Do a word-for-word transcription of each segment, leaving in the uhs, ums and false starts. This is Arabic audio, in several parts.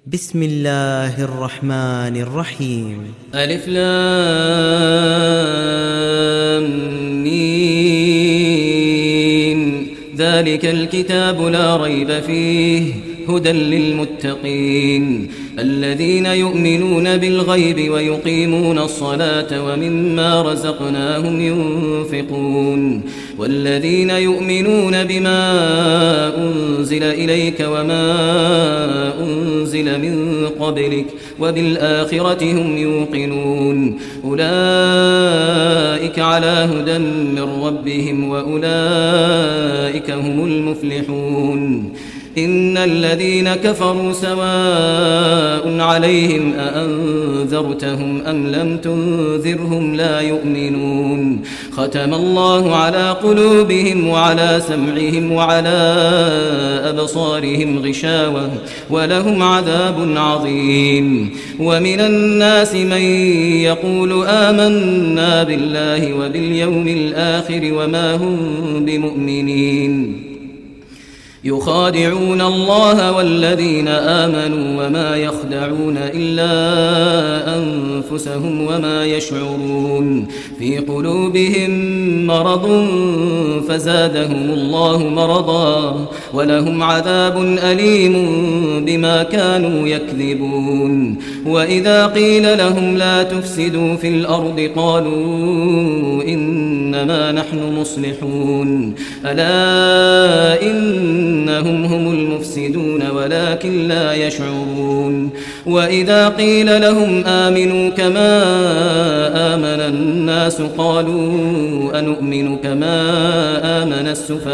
بسم الله الرحمن الرحيم. ألف لام ميم. ذلك الكتاب لا ريب فيه هدى للمتقين الذين يؤمنون بالغيب ويقيمون الصلاة ومما رزقناهم ينفقون والذين يؤمنون بما أنزل إليك وما أنزل من قبلك وبالآخرة هم يوقنون أولئك على هدى من ربهم وأولئك هم المفلحون. إن الذين كفروا سواء عليهم أأنذرتهم أم لم تنذرهم لا يؤمنون. ختم الله على قلوبهم وعلى سمعهم وعلى أبصارهم غشاوة ولهم عذاب عظيم. ومن الناس من يقول آمنا بالله وباليوم الآخر وما هم بمؤمنين يخادعون الله والذين آمنوا وما يخدعون إلا أنفسهم وما يشعرون. في قلوبهم مرض فزادهم الله مرضا ولهم عذاب أليم بما كانوا يكذبون. وإذا قيل لهم لا تفسدوا في الأرض قالوا إنما نحن مصلحون ألا إنهم هم المفسدون ولكن لا يشعرون. وإذا قيل لهم آمنوا كما آمن الناس قالوا أنؤمن كما آمن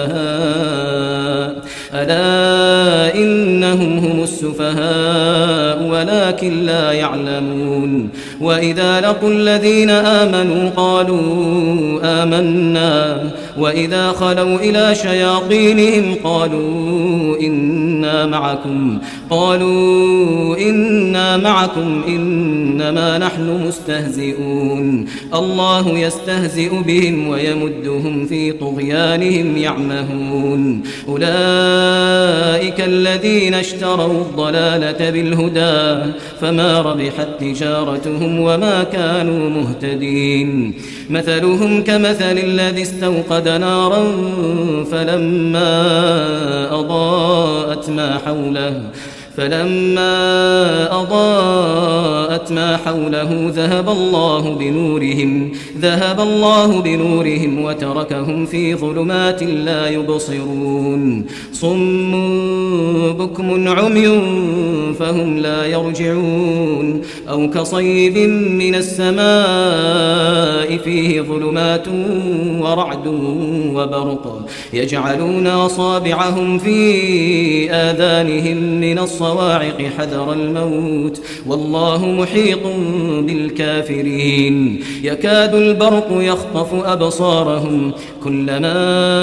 السفهاء ألا إنهم هم السفهاء ولكن لا يعلمون. وإذا لقوا الذين آمنوا قالوا آمنا وإذا خلوا إلى شياطينهم قالوا إنا معكم قالوا إنا معكم إنما نحن مستهزئون. الله يستهزئ بهم ويمدهم في طغيانهم يعمهون. أولئك الذين اشتروا الضلالة بالهدى فما ربحت تجارتهم وما كانوا مهتدين. مثلهم كمثل الذي استوقد نارا فلما أضاءت ما حوله فلما أضاءت ما حوله ذهب الله بنورهم ذهب الله بنورهم وتركهم في ظلمات لا يبصرون. صم بكم عمي فهم لا يرجعون. أو كصيب من السماء فيه ظلمات ورعد وبرق يجعلون أصابعهم في آذانهم من الصلاة الصواعق حذر الموت والله محيط بالكافرين. يكاد البرق يخطف أبصارهم كلما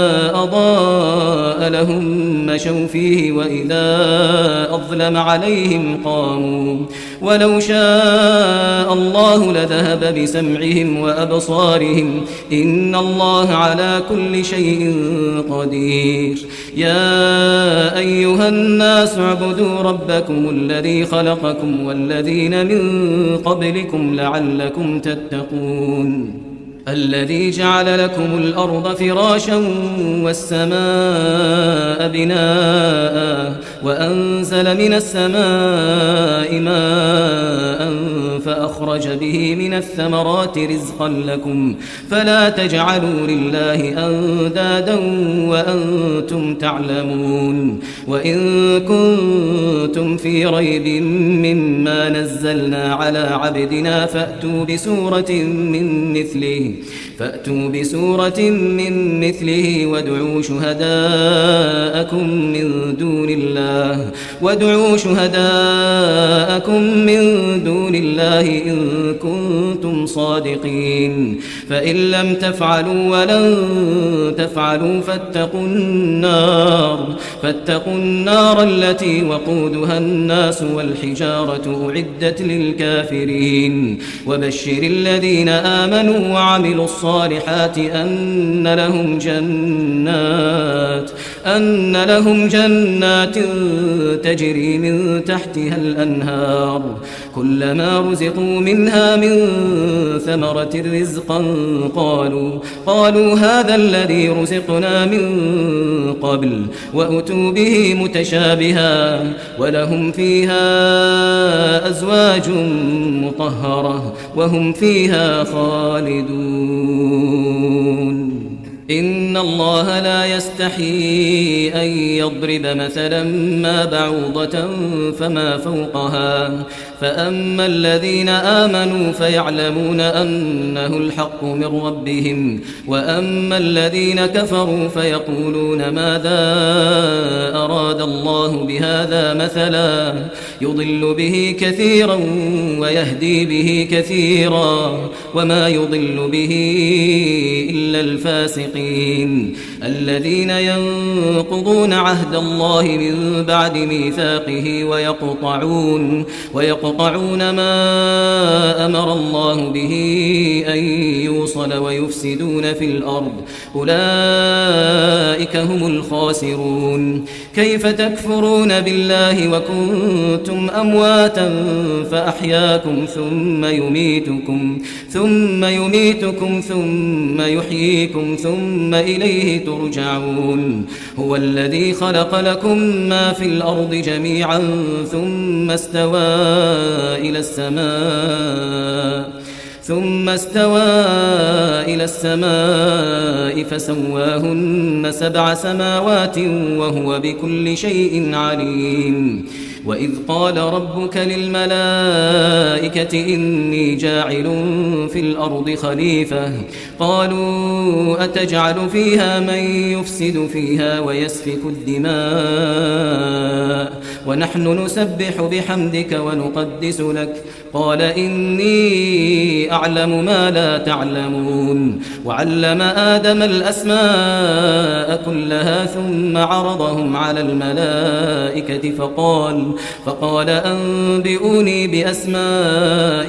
أضاء لهم مشوا فيه وإذا أظلم عليهم قاموا ولو شاء الله لذهب بسمعهم وأبصارهم إن الله على كل شيء قدير. يا أيها الناس اعبدوا ربكم الذي خلقكم والذين من قبلكم لعلكم تتقون. الذي جعل لكم الأرض فراشا والسماء بناء وأنزل من السماء ماء فأخرج به من الثمرات رزقا لكم فلا تجعلوا لله أندادا وأنتم تعلمون. وإن كنتم في ريب مما نزلنا على عبدنا فأتوا بسورة من مثله فأتوا بسورة من مثله وادعوا شهداءكم من دون الله وادعوا شهداءكم من دون الله إن كنتم صادقين. فإن لم تفعلوا ولن تفعلوا فاتقوا النار فاتقوا النار التي وقودها الناس والحجارة أعدت للكافرين. وبشر الذين آمنوا وعملوا الصالحات أن لهم جنات أن لهم جنات تجري من تحتها الأنهار كلما رزقوا منها من ثمرة رزقا قالوا, قالوا هذا الذي رزقنا من قبل وأتوا به متشابها ولهم فيها أزواج مطهرة وهم فيها خالدون. إن الله لا يستحي أن يضرب مثلا ما بعوضة فما فوقها فأما الذين آمنوا فيعلمون أنه الحق من ربهم وأما الذين كفروا فيقولون ماذا أراد الله بهذا مثلا يضل به كثيرا ويهدي به كثيرا وما يضل به إلا الفاسقين الذين ينقضون عهد الله من بعد ميثاقه ويقطعون ويقطعون ما أمر الله به أن يوصل ويفسدون في الأرض أولئك هم الخاسرون. كيف تكفرون بالله وكنتم أمواتا فأحياكم ثم يميتكم ثم يميتكم ثم يحييكم ثم إليه ترجعون. هو الذي خلق لكم ما في الأرض جميعا ثم استوى إلى السماء ثم استوى إلى السماء فسواهن سبع سماوات وهو بكل شيء عليم. وإذ قال ربك للملائكة إني جاعل في الأرض خليفة قالوا أتجعل فيها من يفسد فيها ويسفك الدماء ونحن نسبح بحمدك ونقدس لك قال إني أعلم ما لا تعلمون. وعلم آدم الأسماء كلها ثم عرضهم على الملائكة فقال فقال أنبئوني بأسماء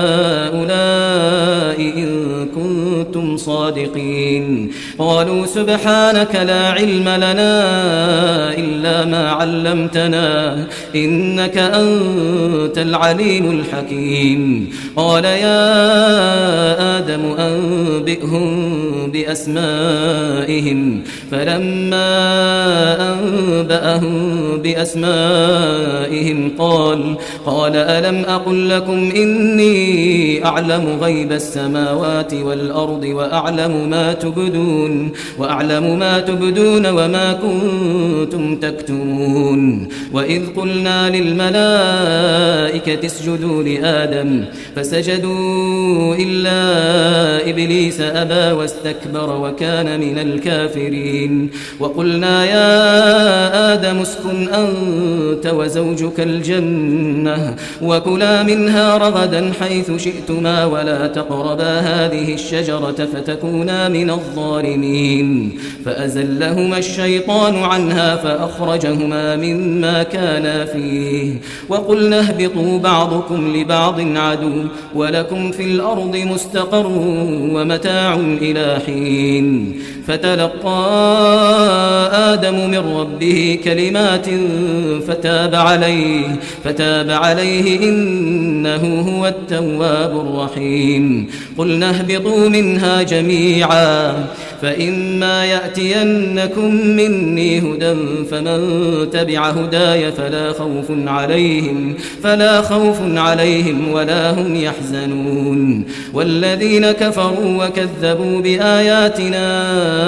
هؤلاء إن كنتم صادقين. قالوا سبحانك لا علم لنا إلا ما علمتنا إنك أنت العليم الحكيم. قال يا آدم أنبئهم بأسمائهم فلما أنبأهم بأسمائهم قال قال ألم أقل لكم إني أعلم غيب السماوات والأرض وأعلم ما تبدون وأعلم ما تبدون وما كنتم تكتمون. وإذ قلنا للملائكة اسجدوا لآدم فسجدوا إلا إبليس أبى واستكبر وكان من الكافرين. وقلنا يا آدم اسكن أنت وزوجك الجنة وكلا منها رغدا حيث شئتما ولا تقربا هذه الشجرة فتكونا من الظالمين. فأزلهما الشيطان عنها فأخرجهما مما كانا فيه وقلنا اهبطوا بعضكم لبعض عدو ولكم في الأرض مستقر ومتاع إلى حين. فتلقى آدم من ربه كلمات فتاب عليه فتاب عليه إنه هو التواب الرحيم. قلنا اهبطوا منها جميعا فإما يأتينكم مني هدى فمن تبع هداي فلا خوف عليهم فلا خوف عليهم ولا هم يحزنون. والذين كفروا وكذبوا بآياتنا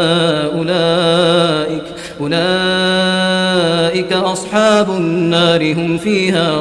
أولئك أولئك أصحاب النار هم فيها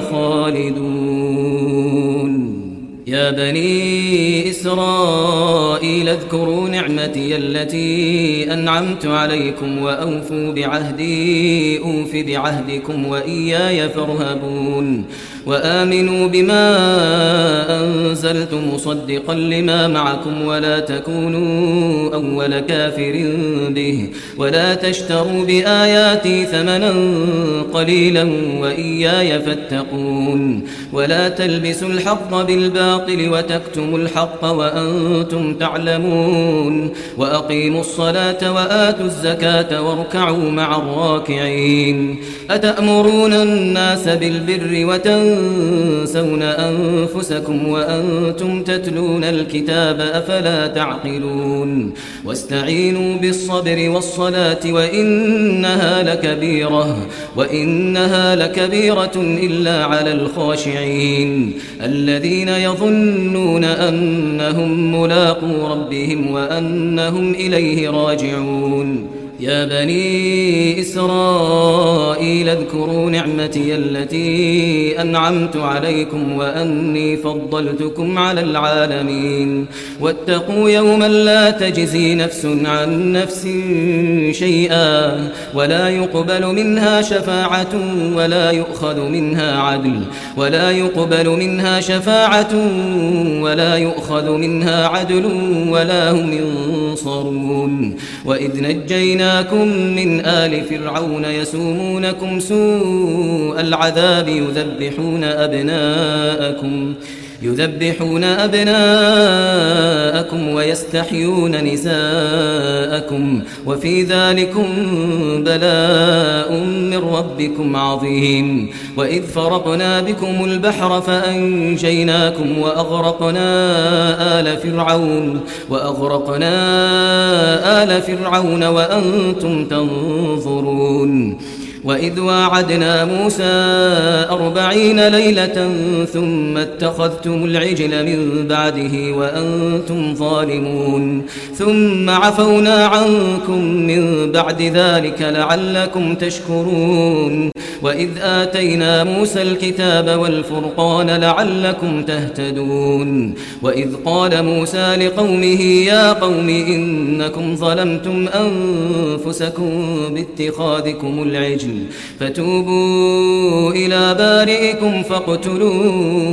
خالدون. يا بني إسرائيل اذكروا نعمتي التي أنعمت عليكم وأوفوا بعهدي أوف بعهدكم وإياي فارهبون. وآمنوا بما أنزلت مصدقا لما معكم ولا تكونوا أول كافر به ولا تشتروا بآياتي ثمنا قليلا وإياي فاتقون. ولا تلبسوا الحق بالباطل بالباطل وتكتموا الحق وأنتم تعلمون وأقيموا الصلاة وآتوا الزكاة واركعوا مع الراكعين أتأمرون الناس بالبر وتنسون أنفسكم وأنتم تتلون الكتاب أفلا تعقلون واستعينوا بالصبر والصلاة وإنها لكبيرة وإنها لكبيرة إلا على الخاشعين الذين يظنون أنهم ملاقو ربهم وأنهم إليه راجعون يا بني إسرائيل اذكروا نعمتي التي أنعمت عليكم وأني فضلتكم على العالمين واتقوا يوما لا تجزي نفس عن نفس شيئا ولا يقبل منها شفاعة ولا يؤخذ منها عدل ولا يقبل منها شفاعة ولا يؤخذ منها عدل ولا هم ينصرون وإذ نجينا من آل فرعون يسومونكم سوء العذاب يذبحون أبناءكم يذبحون أبناءكم ويستحيون نساءكم وفي ذلكم بلاء من ربكم عظيم وإذ فرقنا بكم البحر فأنجيناكم وأغرقنا آل فرعون وأغرقنا آل فرعون وأنتم تنظرون وإذ واعدنا موسى أربعين ليلة ثم اتخذتم العجل من بعده وأنتم ظالمون ثم عفونا عنكم من بعد ذلك لعلكم تشكرون وإذ آتينا موسى الكتاب والفرقان لعلكم تهتدون وإذ قال موسى لقومه يا قوم إنكم ظلمتم أنفسكم باتخاذكم العجل فتوبوا إلى بارئكم فاقتلوا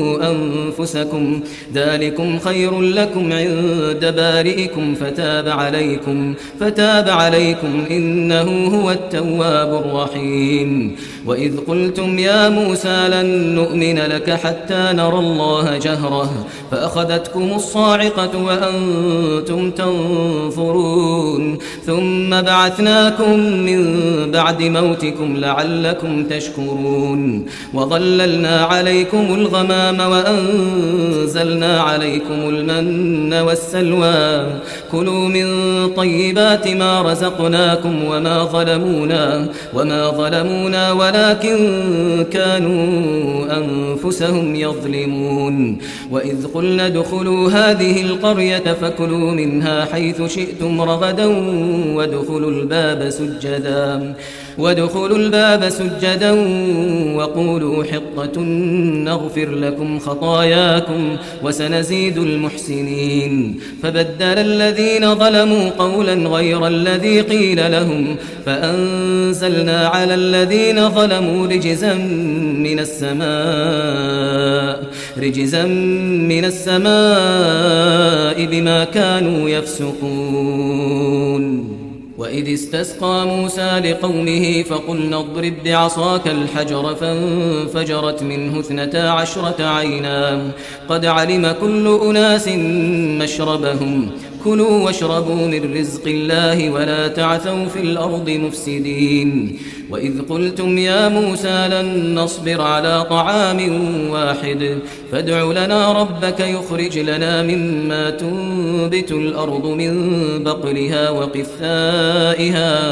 أنفسكم ذلكم خير لكم عند بارئكم فتاب عليكم فتاب عليكم إنه هو التواب الرحيم وإذ قلتم يا موسى لن نؤمن لك حتى نرى الله جهرة فأخذتكم الصاعقة وأنتم تنظرون ثم بعثناكم من بعد موتكم لعلكم تشكرون وظللنا عليكم الغمام وأنزلنا عليكم المن والسلوى كلوا من طيبات ما رزقناكم وما ظلمونا وما ظلمونا ولكن كانوا أنفسهم يظلمون وإذ قلنا ادخلوا هذه القرية فكلوا منها حيث شئتم رغدا وادخلوا الباب سجدا وادخلوا الباب سجدا وقولوا حطة نغفر لكم خطاياكم وسنزيد المحسنين فبدل الذين ظلموا قولا غير الذي قيل لهم فأنزلنا على الذين ظلموا رجزا من السماء رجزا من السماء بما كانوا يفسقون وإذ استسقى موسى لقومه فقلنا اضرب بعصاك الحجر فانفجرت منه اثنتا عشرة عينا قد علم كل أناس مشربهم كلوا واشربوا من رزق الله ولا تعثوا في الأرض مفسدين وإذ قلتم يا موسى لن نصبر على طعام واحد فادع لنا ربك يخرج لنا مما تنبت الأرض من بقلها وقثائها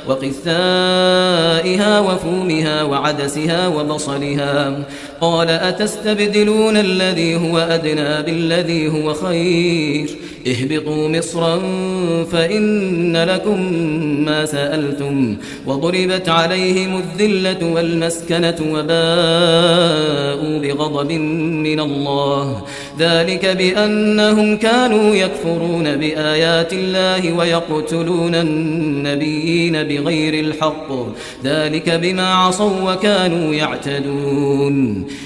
وقثائها وفومها وعدسها وبصلها قال أتستبدلون الذي هو أدنى بالذي هو خير اهبطوا مصرا فإن لكم ما سألتم وضربت عليهم الذلة والمسكنة وباءوا بغضب من الله ذلك بأنهم كانوا يكفرون بآيات الله ويقتلون النبيين بغير الحق ذلك بما عصوا وكانوا يعتدون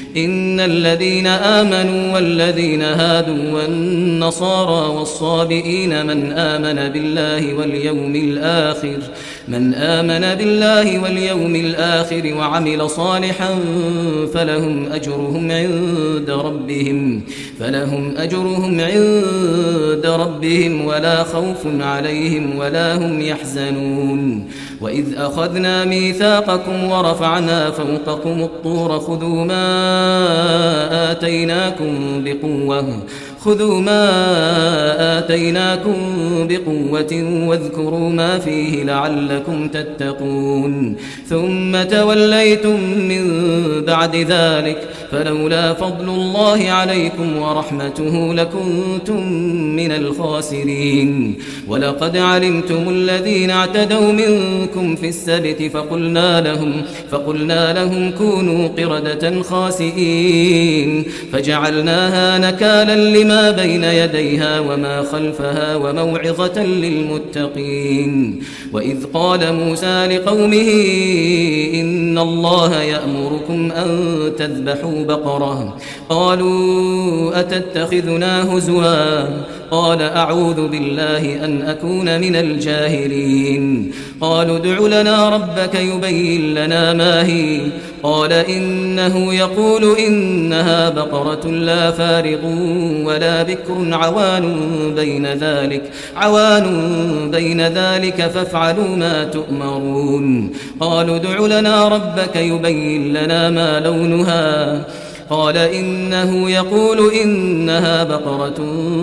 إن الذين آمنوا والذين هادوا والنصارى والصابئين من آمن بالله واليوم الآخر من آمن بالله واليوم الآخر وعمل صالحا فلهم أجرهم عند ربهم فلهم أجرهم عند ربهم ولا خوف عليهم ولا هم يحزنون وإذ أخذنا ميثاقكم ورفعنا فوقكم الطور خذوا ما آتيناكم بقوة خذوا ما آتيناكم بقوة واذكروا ما فيه لعلكم تتقون ثم توليتم من بعد ذلك فلولا فضل الله عليكم ورحمته لكنتم من الخاسرين ولقد علمتم الذين اعتدوا منكم في السبت فقلنا لهم فقلنا لهم كونوا قردة خاسئين فجعلناها نكالا لما بين يديها وما خلفها وموعظة للمتقين وإذ قال موسى لقومه إن الله يأمركم أن تذبحوا بقرة قالوا أتتخذنا هزوا قال أعوذ بالله أن أكون من الجاهلين قالوا ادع لنا ربك يبين لنا ما هي قال إنه يقول إنها بقرة لا فارغ ولا بكر عوان بين ذلك عوان بين ذلك فافعلوا ما تؤمرون قالوا ادع لنا ربك يبين لنا ما لونها قال إنه يقول إنها بقرة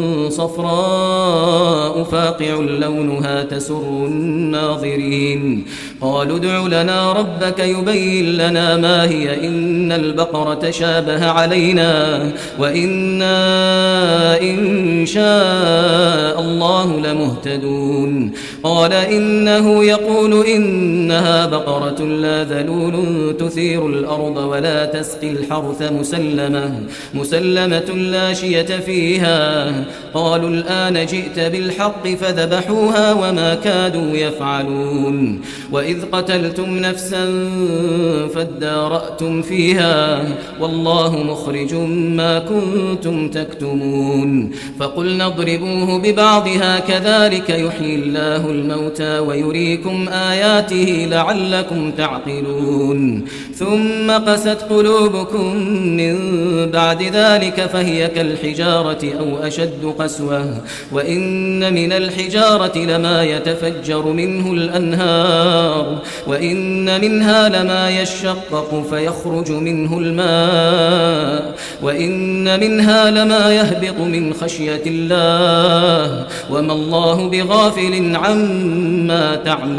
صفراء فاقع لونها تسر الناظرين قالوا ادع لنا ربك يبين لنا ما هي إن البقرة شابه علينا وإنا إن شاء الله لمهتدون قال إنه يقول إنها بقرة لا ذلول تثير الأرض ولا تسقي الحرث مسلمة مسلمة لا شية فيها قالوا الآن جئت بالحق فذبحوها وما كادوا يفعلون وإذ قتلتم نفسا فادارأتم فيها والله مخرج ما كنتم تكتمون فقلنا اضربوه ببعضها كذلك يحيي الله الموتى ويريكم آياته لعلكم تعقلون ثم قست قلوبكم من بعد ذلك فهي كالحجارة أو أشد قسوة وإن من الحجارة لما يتفجر منه الأنهار وإن منها لما يشقق فيخرج منه الماء وإن منها لما يهبط من خشية الله وما الله بغافل عما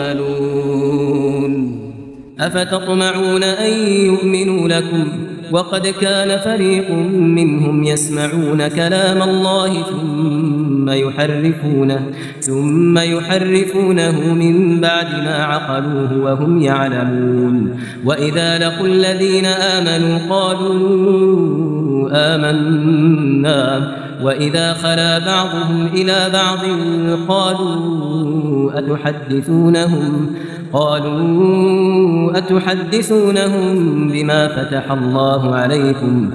تعملون أفتطمعون أن يؤمنوا لكم وقد كان فريق منهم يسمعون كلام الله ثم يحرفونه ثم يحرفونه من بعد ما عقلوه وهم يعلمون وإذا لقوا الذين آمنوا قالوا آمنا وإذا خلا بعضهم إلى بعض قالوا أتحدثونهم قالوا أتحدثونهم بما فتح الله عليكم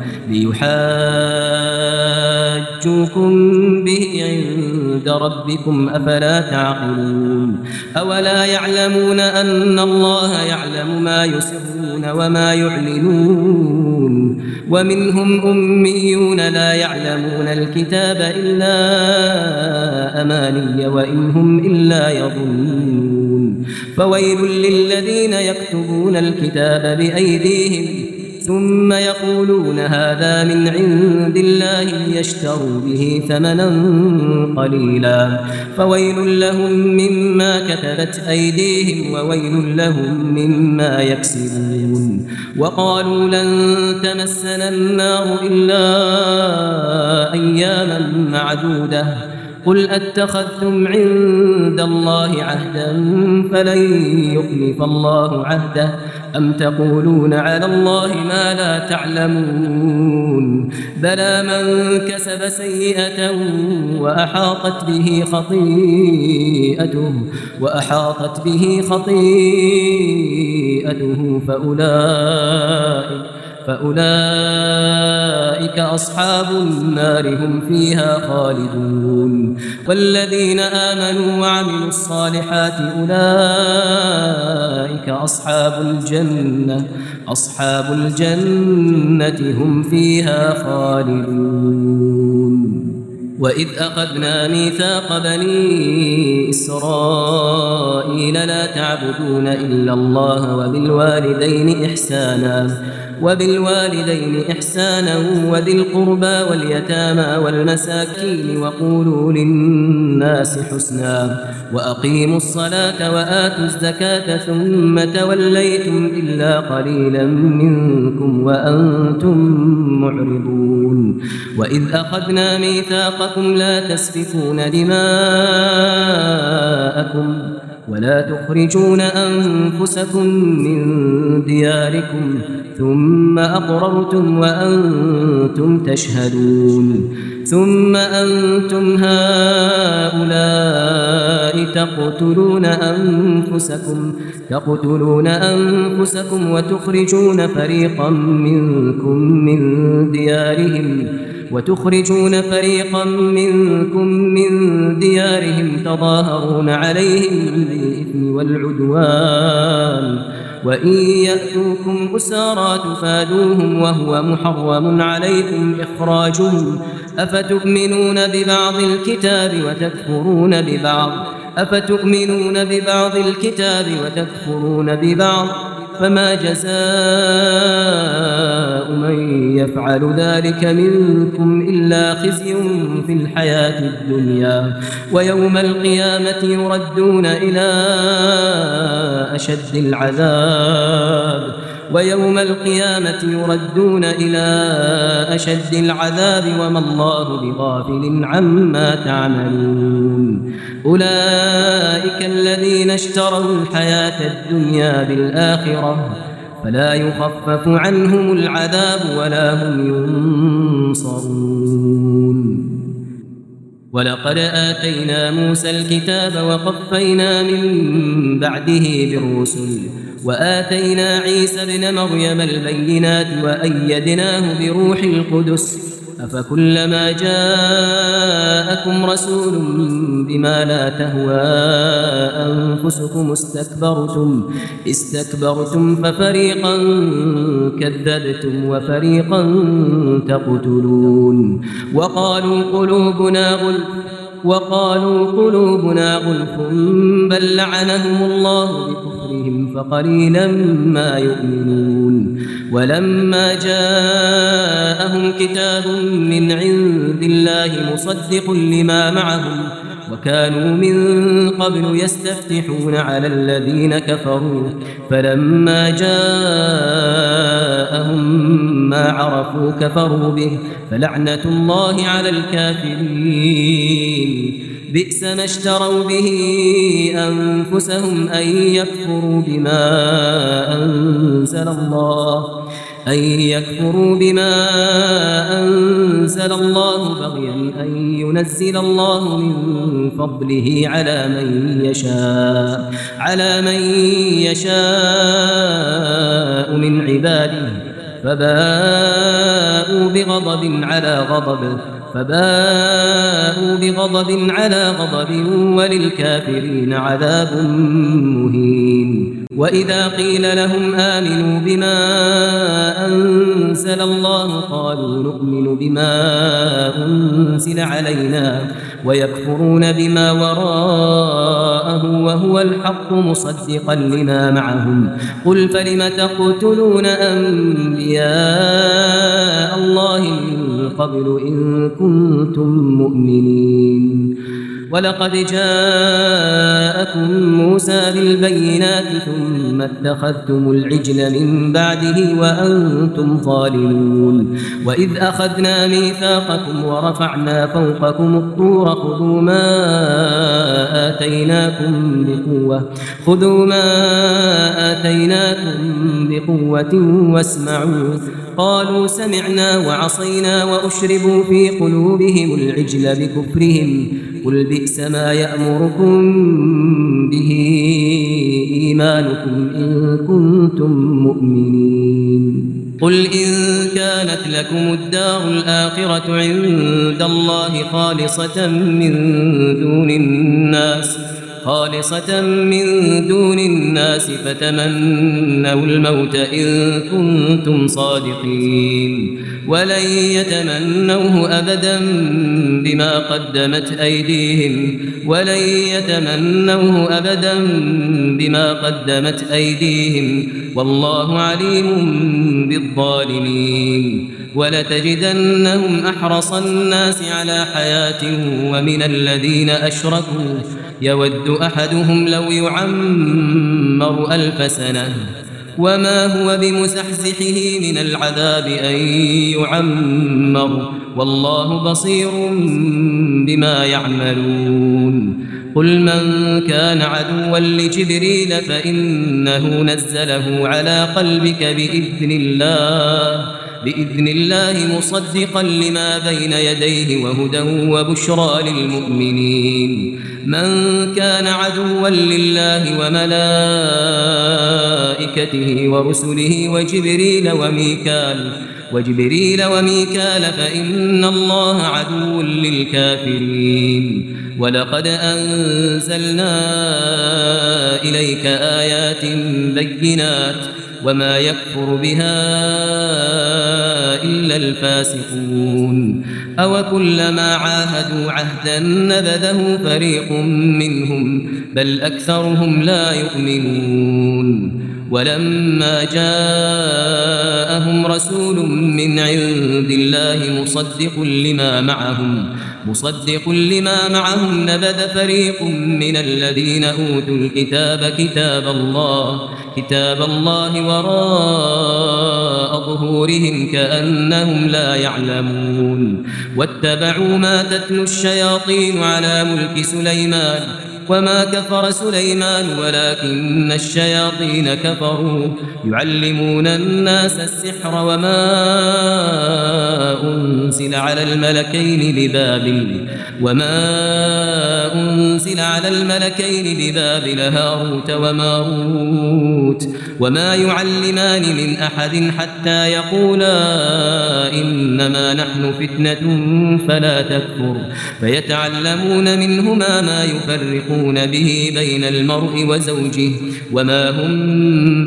ليحاجوكم به عند ربكم أفلا تعقلون أولا يعلمون أن الله يعلم ما يسرون وما يعلنون ومنهم أميون لا يعلمون الكتاب إلا أماني وإن هم إلا يظنون فويل للذين يكتبون الكتاب بأيديهم ثم يقولون هذا من عند الله ليشتروا به ثمنا قليلا فويل لهم مما كتبت أيديهم وويل لهم مما يكسبون وقالوا لن تمسنا النار إلا أياما معدودة قل أتخذتم عند الله عهدا فلن يخلف الله عهده أم تقولون على الله ما لا تعلمون بلى من كسب سيئة وأحاطت به خطيئته وأحاطت به خطيئته فأولئك فأولئك أصحاب النار هم فيها خالدون. والذين آمنوا وعملوا الصالحات أولئك أصحاب الجنة أصحاب الجنة هم فيها خالدون. وإذ أخذنا ميثاق بني إسرائيل لا تعبدون إلا الله وبالوالدين إحسانا وبالوالدين إحسانا وذي القربى واليتامى والمساكين وقولوا للناس حسنا وأقيموا الصلاة وآتوا الزكاة ثم توليتم إلا قليلا منكم وأنتم معرضون. وإذ أخذنا ميثاقكم لا تسفكون دماءكم ولا تخرجون أنفسكم من دياركم ثم أقررتم وأنتم تشهدون. ثم أنتم هؤلاء تقتلون أنفسكم تقتلون أنفسكم وتخرجون فريقا منكم من ديارهم وتخرجون فريقا منكم من ديارهم تظاهرون عليهم بالإثم والعدوان وإن يأتوكم أسارى تفادوهم وهو محرم عليكم إخراجهم أفتؤمنون ببعض الكتاب وتكفرون ببعض أفتؤمنون ببعض الكتاب وتكفرون ببعض فما جزاء من يفعل ذلك منكم إلا خزي في الحياة الدنيا ويوم القيامة يردون إلى أشد العذاب ويوم القيامة يردون إلى أشد العذاب وما الله بغافل عما تعملون. أولئك الذين اشتروا الحياة الدنيا بالآخرة فلا يخفف عنهم العذاب ولا هم ينصرون. ولقد آتينا موسى الكتاب وقفينا من بعده بالرسل وآتينا عيسى ابن مريم البينات وأيدناه بروح القدس أفكلما جاءكم رسول بما لا تهوى أنفسكم استكبرتم استكبرتم ففريقا كذبتم وفريقا تقتلون. وقالوا قلوبنا غلف وقالوا قلوبنا غلف بل لعنهم الله بكفرهم فقليلا ما يؤمنون. ولما جاءهم كتاب من عند الله مصدق لما معهم وكانوا من قبل يستفتحون على الذين كفروا فلما جاءهم ما عرفوا كفروا به فلعنة الله على الكافرين. بئس ما اشتروا به أنفسهم أن يكفروا بما أنزل الله أن يكفروا بما أنزل الله بغيا أن ينزل الله من فضله على من يشاء على من يشاء من عباده فباءوا بغضب على غضب فباءوا بغضب على غضب وللكافرين عذاب مهين. وإذا قيل لهم آمنوا بما أنزل الله قالوا نؤمن بما أنزل علينا ويكفرون بما وراءه وهو الحق مصدقا لما معهم قل فلم تقتلون أنبياء الله من قبل إن كنتم مؤمنين. ولقد جاءكم موسى بالبينات ثم اتخذتم العجل من بعده وأنتم ظالمون. وإذ أخذنا ميثاقكم ورفعنا فوقكم الطور خذوا ما آتيناكم بقوة خذوا ما آتيناكم بقوة واسمعوا قالوا سمعنا وعصينا وأشربوا في قلوبهم العجل بكفرهم قل بئس ما يأمركم به إيمانكم إن كنتم مؤمنين. قل إن لكم الدار الآخرة عند الله خالصة من دون الناس خالصة من دون الناس فتمنوا الموت إن كنتم صادقين ولن يتمنوه أبدا بما قدمت أيديهم ولن يتمنوه أبدا بما قدمت أيديهم والله عليم بالظالمين ولتجدنهم أحرص الناس على حياة ومن الذين أشركوا يود أحدهم لو يعمر ألف سنة وما هو بمزحزحه من العذاب أن يعمر والله بصير بما يعملون قل من كان عدوا لجبريل فإنه نزله على قلبك بإذن الله بإذن الله مصدقا لما بين يديه وهدى وبشرى للمؤمنين من كان عدوا لله وملائكته ورسله وجبريل وميكال وجبريل وميكال فإن الله عدو للكافرين ولقد أنزلنا إليك آيات بينات وما يكفر بها إلا الفاسقون أو كلما عاهدوا عهدا نبذه فريق منهم بل أكثرهم لا يؤمنون ولما جاءهم رسول من عند الله مصدق لما معهم مصدق لما معهم نبذ فريق من الذين أوتوا الكتاب كتاب الله كتاب الله وراء ظهورهم كأنهم لا يعلمون واتبعوا ما تتلو الشياطين على ملك سليمان وما كفر سليمان ولكن الشياطين كفروا يعلمون الناس السحر وما أنزل على الملكين ببابل وما أنزل على الملكين ببابل هاروت وماروت وما يعلمان من أحد حتى يقولا إنما نحن فتنة فلا تكفر فيتعلمون منهما ما يفرقون به بين المرء وزوجه وما هم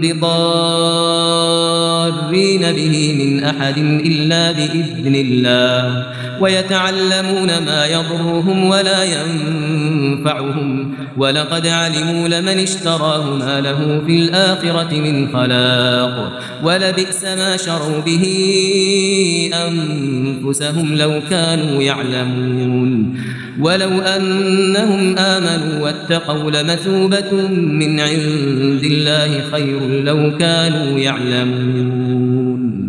بضارين به من أحد إلا بإذن الله ويتعلمون ما يضرهم ولا ينفعهم ولقد علموا لمن اشتراه ما له في الآخرة من خلاق ولبئس ما شروا به أنفسهم لو كانوا يعلمون ولو أنهم آمنوا واتقوا لمثوبة من عند الله خير لو كانوا يعلمون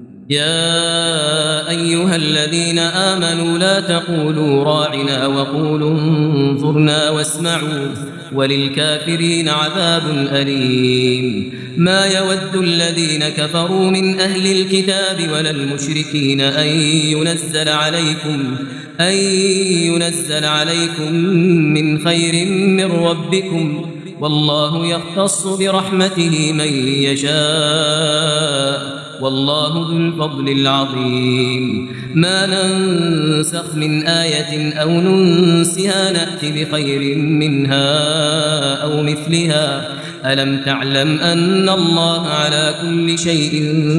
يا أيها الذين آمنوا لا تقولوا راعنا وقولوا انظرنا واسمعوا وللكافرين عذاب أليم ما يود الذين كفروا من أهل الكتاب ولا المشركين أن ينزل عليكم أن ينزل عليكم من خير من ربكم والله يختص برحمته من يشاء والله ذو الفضل العظيم ما ننسخ من آية أو ننسها نأتي بخير منها أو مثلها ألم تعلم أن الله على كل شيء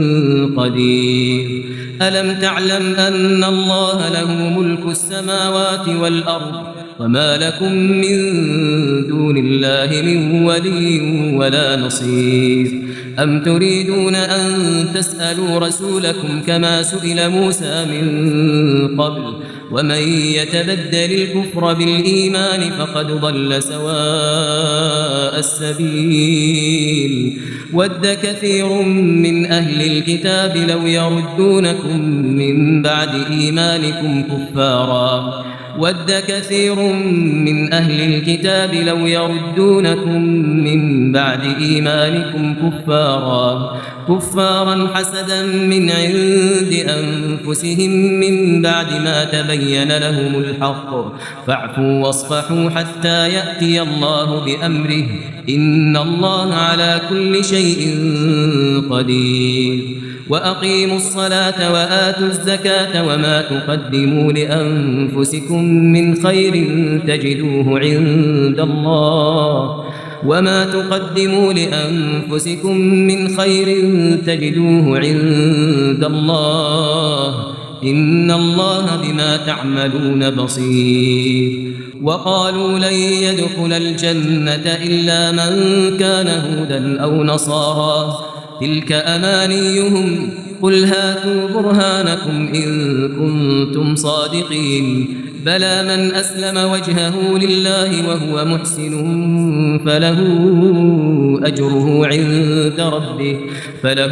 قدير ألم تعلم أن الله له ملك السماوات والأرض وما لكم من دون الله من ولي ولا نصير أم تريدون أن تسألوا رسولكم كما سئل موسى من قبل ومن يتبدل الكفر بالإيمان فقد ضل سواء السبيل ود كثير من أهل الكتاب لو يردونكم من بعد إيمانكم كفارا ود كثير من أهل الكتاب لو يردونكم من بعد إيمانكم كفارا كفارا حسدا من عند أنفسهم من بعد ما تبين لهم الحق فاعفوا واصفحوا حتى يأتي الله بأمره إن الله على كل شيء قدير وأقيموا الصلاة وآتوا الزكاة وما تقدموا لأنفسكم من خير تجدوه عند الله وما تقدموا لأنفسكم من خير تجدوه عند الله إن الله بما تعملون بصير. وقالوا لن يدخل الجنة إلا من كان هودا أو نصارى تلك أمانيهم قل هاتوا برهانكم إن كنتم صادقين بلى من أسلم وجهه لله وهو محسن فله أجره عند ربه فله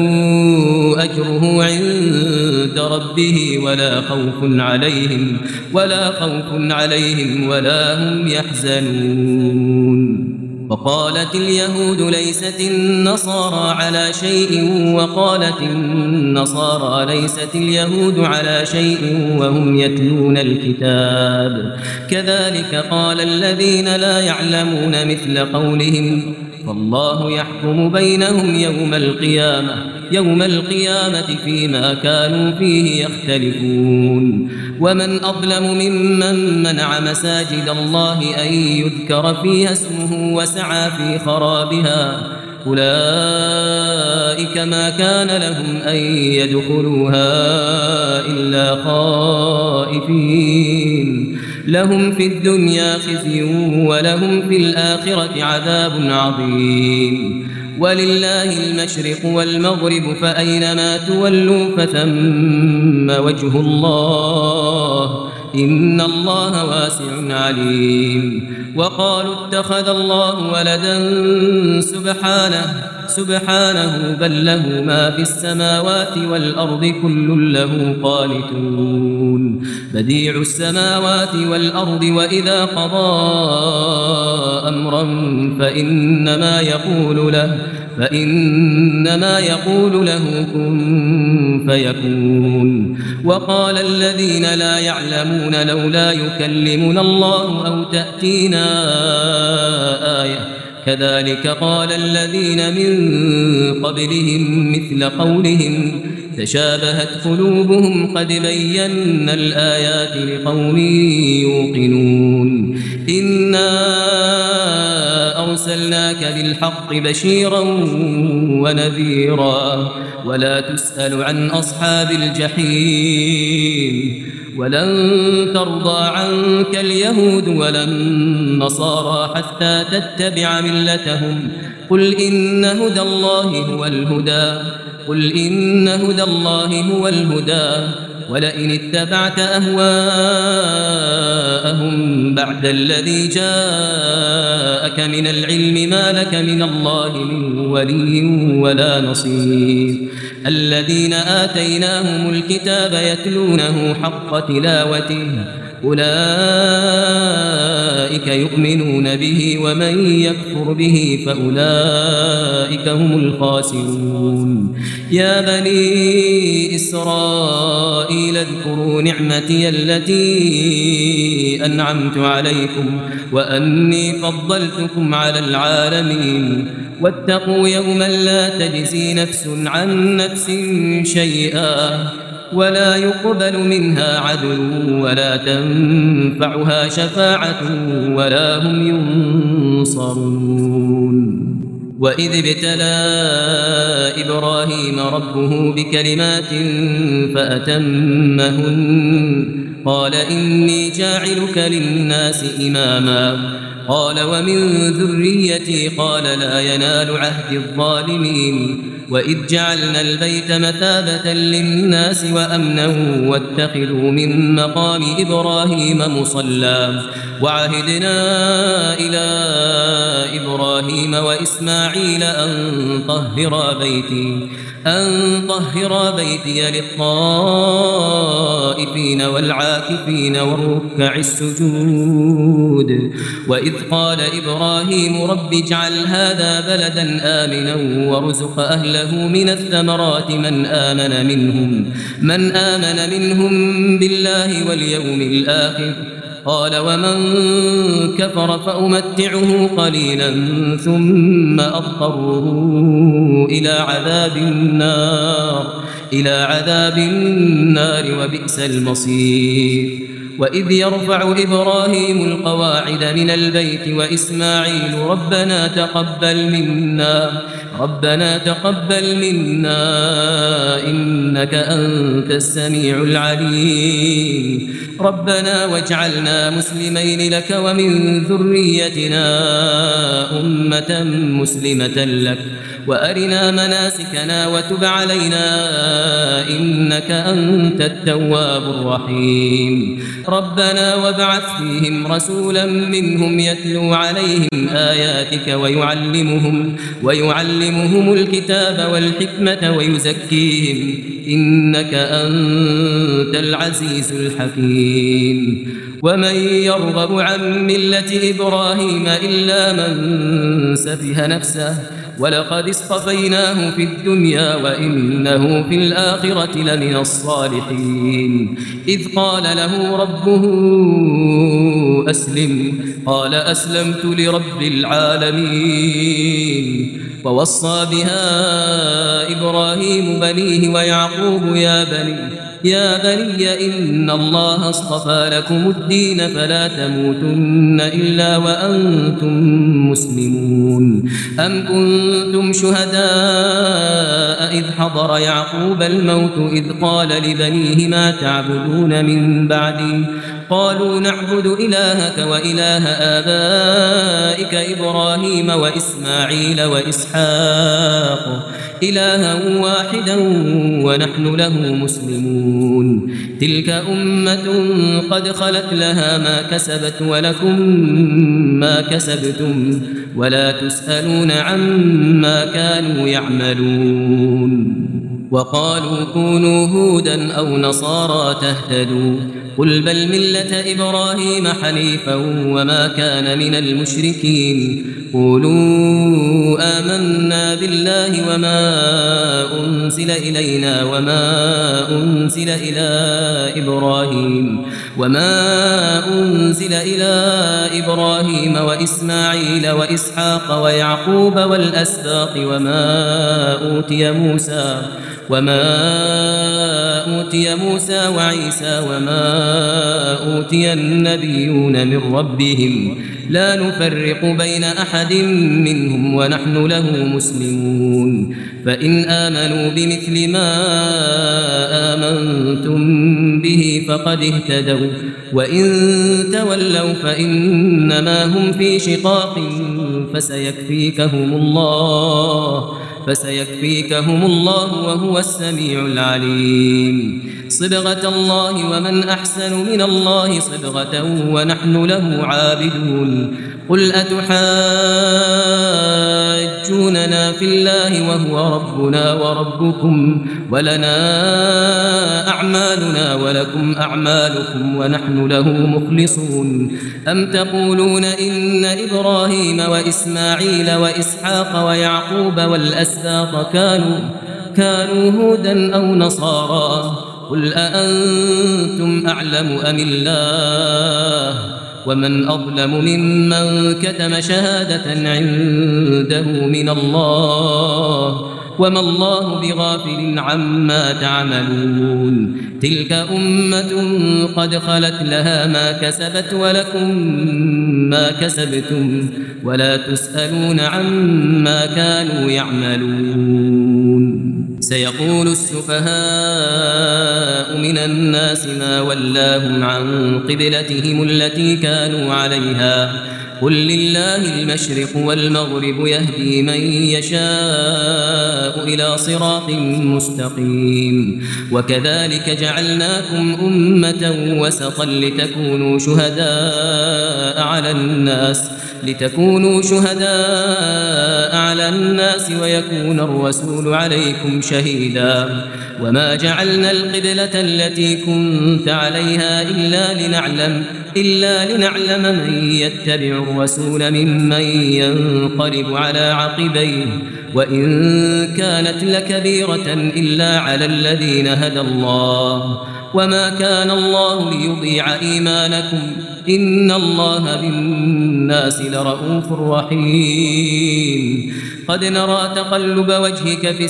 أجره عند ربه ولا خوف عليهم ولا خوف عليهم ولا هم يحزنون. وقالت اليهود ليست النصارى على شيء وقالت النصارى ليست اليهود على شيء وهم يتلون الكتاب كذلك قال الذين لا يعلمون مثل قولهم فالله يحكم بينهم يوم القيامة يوم القيامة فيما كانوا فيه يختلفون. ومن أظلم ممن منع مساجد الله أن يذكر فيها اسمه وسعى في خرابها أولئك ما كان لهم أن يدخلوها إلا خائفين لهم في الدنيا خزي ولهم في الآخرة عذاب عظيم. ولله المشرق والمغرب فأينما تولوا فثم وجه الله إن الله واسع عليم. وقالوا اتخذ الله ولدا سبحانه سبحانه بل له ما في السماوات والأرض كل له قانتون بديع السماوات والأرض وإذا قضى أمرا فإنما يقول له فإنما يقول له كن فيكون. وقال الذين لا يعلمون لولا يكلمنا الله أو تأتينا آية كذلك قال الذين من قبلهم مثل قولهم تشابهت قلوبهم قد بينا الآيات لقوم يوقنون. إنا أرسلناك بالحق بشيرا ونذيرا ولا تسأل عن أصحاب الجحيم ولن ترضى عنك اليهود ولا النصارى حتى تتبع ملتهم قل إن هدى الله هو الهدى قل إن هدى الله هو الهدى ولئن اتبعت أهواءهم بعد الذي جاءك من العلم ما لك من الله من ولي ولا نصير. الذين آتيناهم الكتاب يتلونه حق تلاوته أولئك يؤمنون به ومن يكفر به فأولئك هم الخاسرون. يا بني إسرائيل اذكروا نعمتي التي أنعمت عليكم وأني فضلتكم على العالمين واتقوا يوما لا تجزي نفس عن نفس شيئا ولا يقبل منها عدل ولا تنفعها شفاعة ولا هم ينصرون. وإذ ابتلى إبراهيم ربه بكلمات فأتمهن قال إني جاعلك للناس إماما قال ومن ذريتي قال لا ينال عهد الظالمين. وإذ جعلنا البيت مثابة للناس وأمنا واتخذوا من مقام إبراهيم مصلى وعهدنا إلى إبراهيم وإسماعيل أن طهرا بيتي أن طهر بيتي للطائفين والعاكفين والركع السجود. وإذ قال إبراهيم رب اجعل هذا بلدا آمنا وارزق أهله من الثمرات من آمن منهم من آمن منهم بالله واليوم الآخر قال ومن كفر فأمتعه قليلا ثم أضطره إلى عذاب النار إلى عذاب النار وبئس المصير وإذ يرفع إبراهيم القواعد من البيت وإسماعيل ربنا تقبل منا ربنا تقبل منا إنك أنت السميع العليم ربنا واجعلنا مسلمين لك ومن ذريتنا أمة مسلمة لك وأرنا مناسكنا وتب علينا إنك أنت التواب الرحيم ربنا وابعث فيهم رسولا منهم يتلو عليهم آياتك ويعلمهم ويعلمهم الكتاب والحكمة ويزكيهم إنك أنت العزيز الحكيم ومن يرغب عن ملة إبراهيم إلا من سفه نفسه ولقد اصطفيناه في الدنيا وإنه في الآخرة لمن الصالحين إذ قال له ربه أسلم قال أسلمت لرب العالمين ووصى بها إبراهيم بنيه ويعقوب يا بني يا بني إن الله اصطفى لكم الدين فلا تموتن إلا وأنتم مسلمون أم كنتم شهداء إذ حضر يعقوب الموت إذ قال لبنيه ما تعبدون من بعدي قالوا نعبد إلهك وإله آبائك إبراهيم وإسماعيل وإسحاق إلها واحدا ونحن له مسلمون تلك أمة قد خلت لها ما كسبت ولكم ما كسبتم ولا تسألون عما كانوا يعملون وقالوا كونوا هودا أو نصارى تهتدوا قل بل ملة إبراهيم حنيفا وما كان من المشركين قولوا آمنا بالله وما أنزل إلينا وما أنزل إلى إبراهيم وما أنزل إلى إبراهيم وإسماعيل وإسحاق ويعقوب والأسباط وما أوتي موسى وما أوتي موسى وعيسى وما أوتي النبيون من ربهم لا نفرق بين أحد منهم ونحن له مسلمون فإن آمنوا بمثل ما آمنتم به فقد اهتدوا وإن تولوا فإنما هم في شقاق فسيكفيكهم الله فسيكفيكهم الله وهو السميع العليم صبغة الله ومن أحسن من الله صبغة ونحن له عابدون قل أتحاجوننا في الله وهو ربنا وربكم ولنا أعمالنا ولكم أعمالكم ونحن له مخلصون أم تقولون إن إبراهيم وإسماعيل وإسحاق ويعقوب والأسباط كانوا كانوا هودا أو نصارى قل أأنتم أعلم أم الله ومن أظلم ممن كتم شهادة عنده من الله وما الله بغافل عما تعملون تلك أمة قد خلت لها ما كسبت ولكم ما كسبتم ولا تسألون عما كانوا يعملون سيقول السفهاء من الناس ما ولاهم عن قبلتهم التي كانوا عليها قل لله المشرق والمغرب يهدي من يشاء إلى صراط مستقيم وكذلك جعلناكم أمة وسطا لتكونوا شهداء على الناس لتكونوا شهداء على الناس ويكون الرسول عليكم شهيدا وما جعلنا القبلة التي كنت عليها إلا لنعلم إلا لنعلم من يتبع الرسول ممن ينقلب على عقبيه وإن كانت لكبيرة إلا على الذين هدى الله وما كان الله ليضيع إيمانكم إن الله بالناس لرؤوف رحيم قد نرى تقلب وجهك في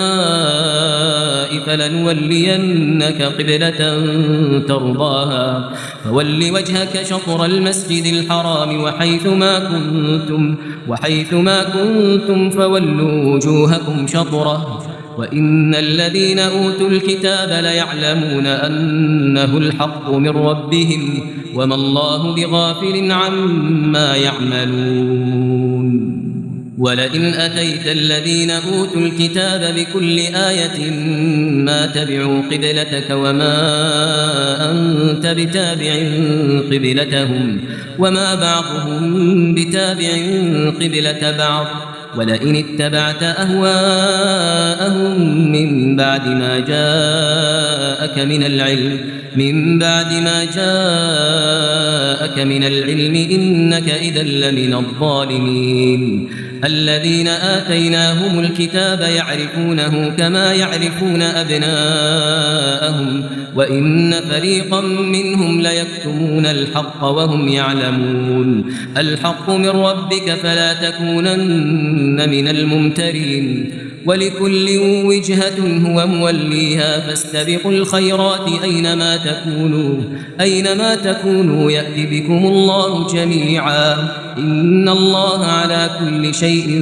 السماء فلنولينك قبلة ترضاها فول وجهك شطر المسجد الحرام وحيث ما كنتم وحيث ما كنتم فولوا وجوهكم شطره وإن الذين أوتوا الكتاب ليعلمون أنه الحق من ربهم وما الله بغافل عما يعملون ولئن أتيت الذين أوتوا الكتاب بكل آية ما تبعوا قبلتك وما أنت بتابع قبلتهم وما بعضهم بتابع قبلة بعض ولئن اتبعت أهواءهم من بعد ما جاءك من العلم من بعد ما جاءك من العلم إنك إذا لمن الظالمين الذين آتيناهم الكتاب يعرفونه كما يعرفون أبناءهم وإن فريقا منهم ليكتمون الحق وهم يعلمون الحق من ربك فلا تكونن من الممترين ولكل وجهة هو موليها فاستبقوا الخيرات أينما تكونوا أينما تكونوا يأتي بكم الله جميعا إن الله على كل شيء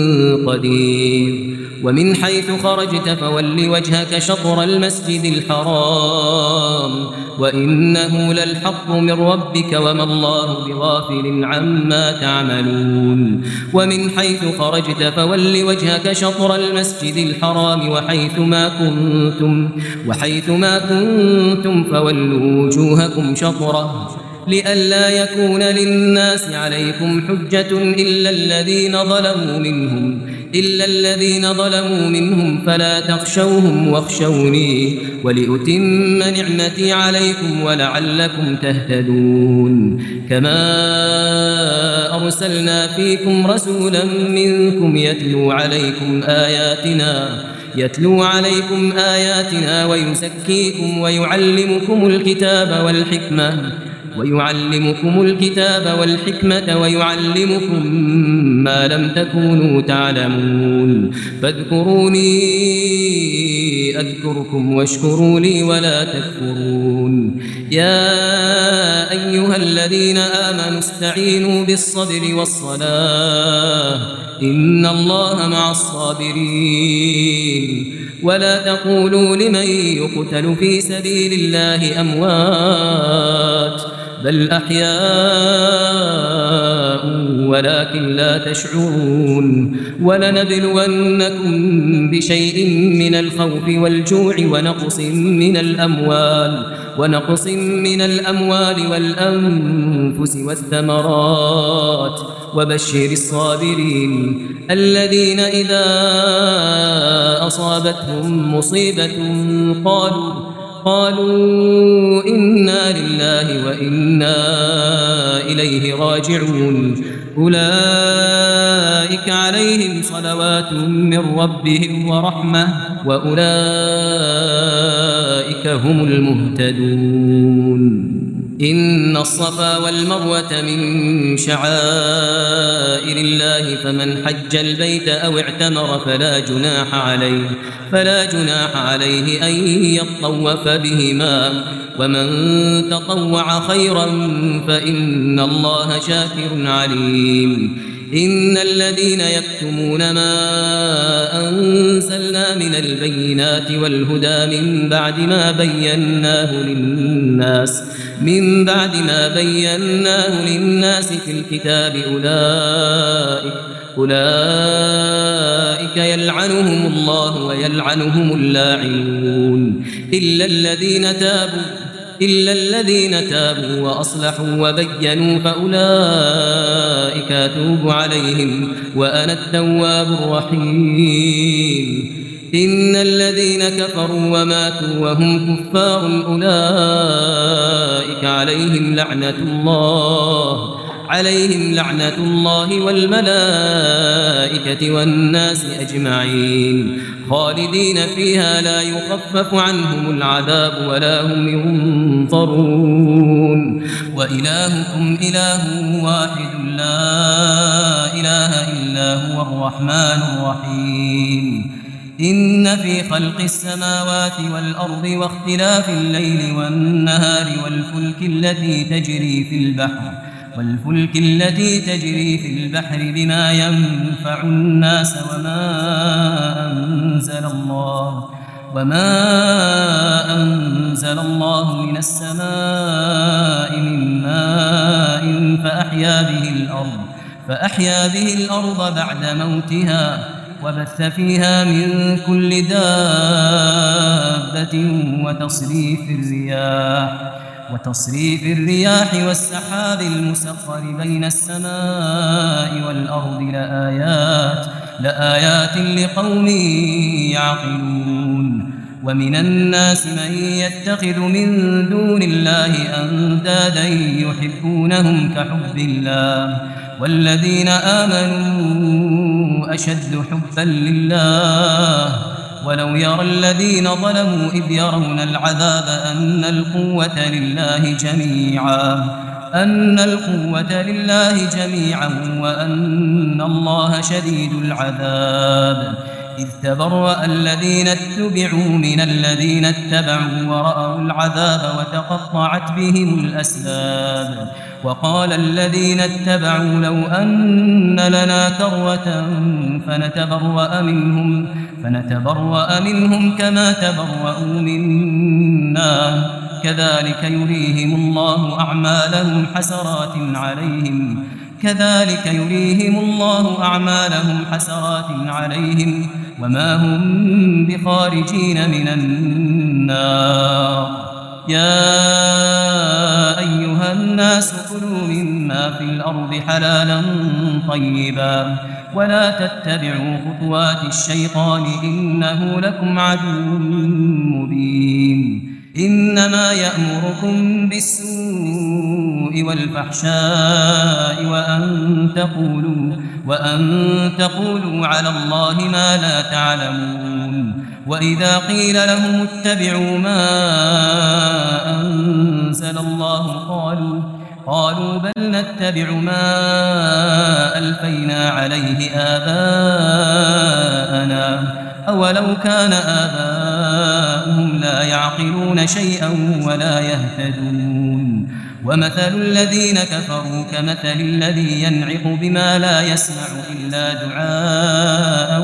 قدير ومن حيث خرجت فول وجهك شطر المسجد الحرام وإنه للحق من ربك وما الله بغافل عما تعملون ومن حيث خرجت فول وجهك شطر المسجد الحرام وحيث ما كنتم وحيث ما كنتم فولوا وجوهكم شطره لئلا يكون للناس عليكم حجة إلا الذين ظلموا منهم إلا الذين ظلموا منهم فلا تخشوهم واخشوني ولأتم نعمتي عليكم ولعلكم تهتدون كما أرسلنا فيكم رسولا منكم يتلو عليكم آياتنا يتلو عليكم آياتنا ويزكيكم ويعلمكم الكتاب والحكمة ويعلمكم الكتاب والحكمة ويعلمكم ما لم تكونوا تعلمون فاذكروني أذكركم واشكروا لي ولا تكفرون يا أيها الذين آمنوا استعينوا بالصبر والصلاة إن الله مع الصابرين ولا تقولوا لمن يقتل في سبيل الله أموات بل أحياء ولكن لا تشعرون ولنبلونكم بشيء من الخوف والجوع ونقص من الأموال ونقص من الأموال والأنفس والثمرات وبشر الصابرين الذين إذا أصابتهم مصيبة قالوا قالوا إنا لله وإنا إليه راجعون أولئك عليهم صلوات من ربهم ورحمة وأولئك هم المهتدون إن الصفا والمروة من شعائر الله فمن حج البيت أو اعتمر فلا جناح عليه فلا جناح عليه أن يطوف بهما ومن تطوع خيرا فإن الله شاكر عليم إن الذين يكتمون ما أنزلنا من البينات والهدى من بعد ما بيناه للناس من بعد ما بيناه للناس في الكتاب أولئك أولئك يلعنهم الله ويلعنهم اللاعنون إلا الذين تابوا إلا الذين تابوا وأصلحوا وبينوا فأولئك أتوب عليهم وأنا التواب الرحيم إن الذين كفروا وماتوا وهم كفار أولئك عليهم لعنة الله عليهم لعنة الله والملائكة والناس أجمعين خالدين فيها لا يخفف عنهم العذاب ولا هم ينظرون وإلهكم إله واحد لا إله إلا هو الرحمن الرحيم إن في خلق السماوات والأرض واختلاف الليل والنهار والفلك التي تجري في البحر والفلك التي تجري في البحر بما ينفع الناس وما أنزل الله وما أنزل الله من السماء من ماء فأحيا به الأرض فأحيا به الأرض بعد موتها وبث فيها من كل دابة وتصريف الرياح وتصريف الرياح والسحاب المسخر بين السماء والأرض لآيات لآيات لقوم يعقلون ومن الناس من يتخذ من دون الله أندادا يحبونهم كحب الله والذين آمنوا أشد حبا لله ولو يرى الذين ظلموا إذ يرون العذاب أن القوة لله جميعا أن القوة لله جميعا وأن الله شديد العذاب إذ تبرأ الذين اتبعوا من الذين اتبعوا ورأوا العذاب وتقطعت بهم الأسباب وقال الذين اتبعوا لو أن لنا كرة فنتبرأ منهم فنتبرأ منهم كما تبرأوا منا كذلك يريهم الله أعمالهم حسرات عليهم كذلك يريهم الله أعمالهم حسرات عليهم وما هم بخارجين من النار يا أيها الناس كلوا مما في الأرض حلالا طيبا ولا تتبعوا خطوات الشيطان إنه لكم عدو مبين إنما يأمركم بالسوء والفحشاء وأن تقولوا وأن تقولوا على الله ما لا تعلمون وإذا قيل لهم اتبعوا ما أنزل الله قالوا قالوا بل نتبع ما ألفينا عليه آباءنا أولو كان آباؤهم لا يعقلون شيئا ولا يهتدون ومثل الذين كفروا كمثل الذي ينعق بما لا يسمع إلا دعاء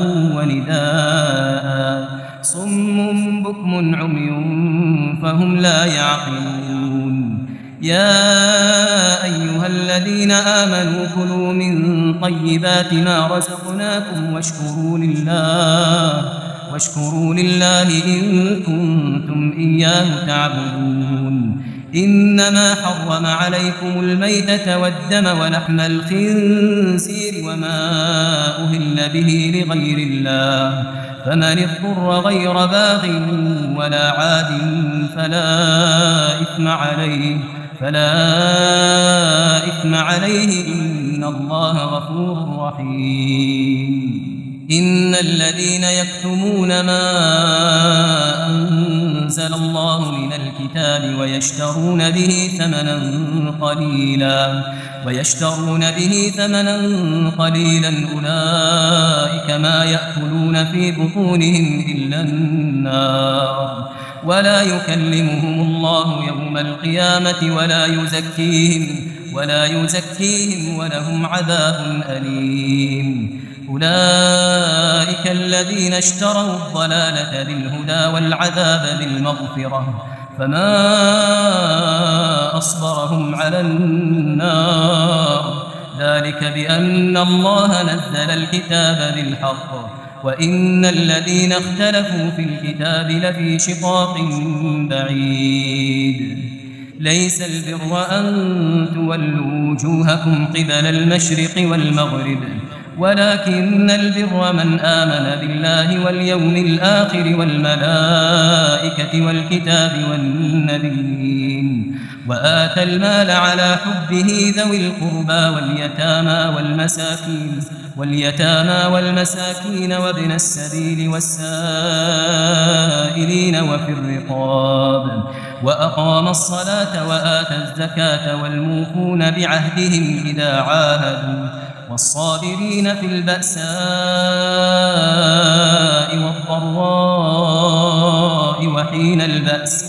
ونداء صم بكم عمي فهم لا يعقلون يا أيها الذين آمنوا كلوا من طيبات ما رزقناكم واشكروا لله واشكروا لله إن كنتم إياه تعبدون إنما حرم عليكم الميتة والدم ولحم الخنزير وما أهل به لغير الله فمن اضطر غير باغ ولا عاد فلا إثم عليه فلا إثم عليه إن الله غفور رحيم إن الذين يكتمون ما أنزل الله من الكتاب ويشترون به ثمنا قليلا ويشترون به ثمنا قليلا أولئك ما يأكلون في بطونهم إلا النار ولا يكلمهم الله يوم القيامة ولا يزكيهم ولا يزكيهم ولهم عذاب أليم أولئك الذين اشتروا الضلالة بالهدى والعذاب بالمغفرة فما أصبرهم على النار ذلك بأن الله نزل الكتاب بالحق وإن الذين اختلفوا في الكتاب لفي شقاق بعيد ليس البر أن تولوا وجوهكم قبل المشرق والمغرب ولكن البر من آمن بالله واليوم الآخر والملائكة والكتاب والنبيين وآتى المال على حبه ذوي القربى واليتامى والمساكين واليتامى والمساكين وابن السبيل والسائلين وفي الرقاب وأقام الصلاة وآتى الزكاة والموفون بعهدهم إذا عاهدوا والصابرين في البأساء والضراء وحين البأس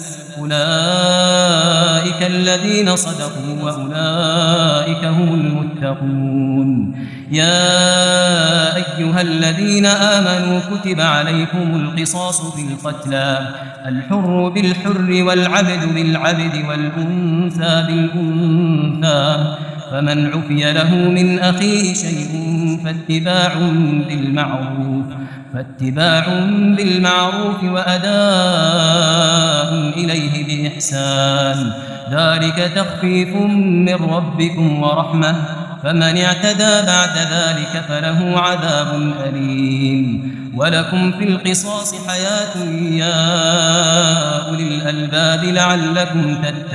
أولئك الذين صدقوا وأولئك هم المتقون. يا أيها الذين آمنوا كتب عليكم القصاص في القتلى الحر بالحر والعبد بالعبد والأنثى بالأنثى فمن عفي له من أخيه شيء فاتباع بالمعروف فاتباع بالمعروف وأداء إليه بإحسان ذلك تخفيف من ربكم ورحمة فمن اعتدى بعد ذلك فله عذاب أليم. ولكم في القصاص حياة يا أولي الألباب لعلكم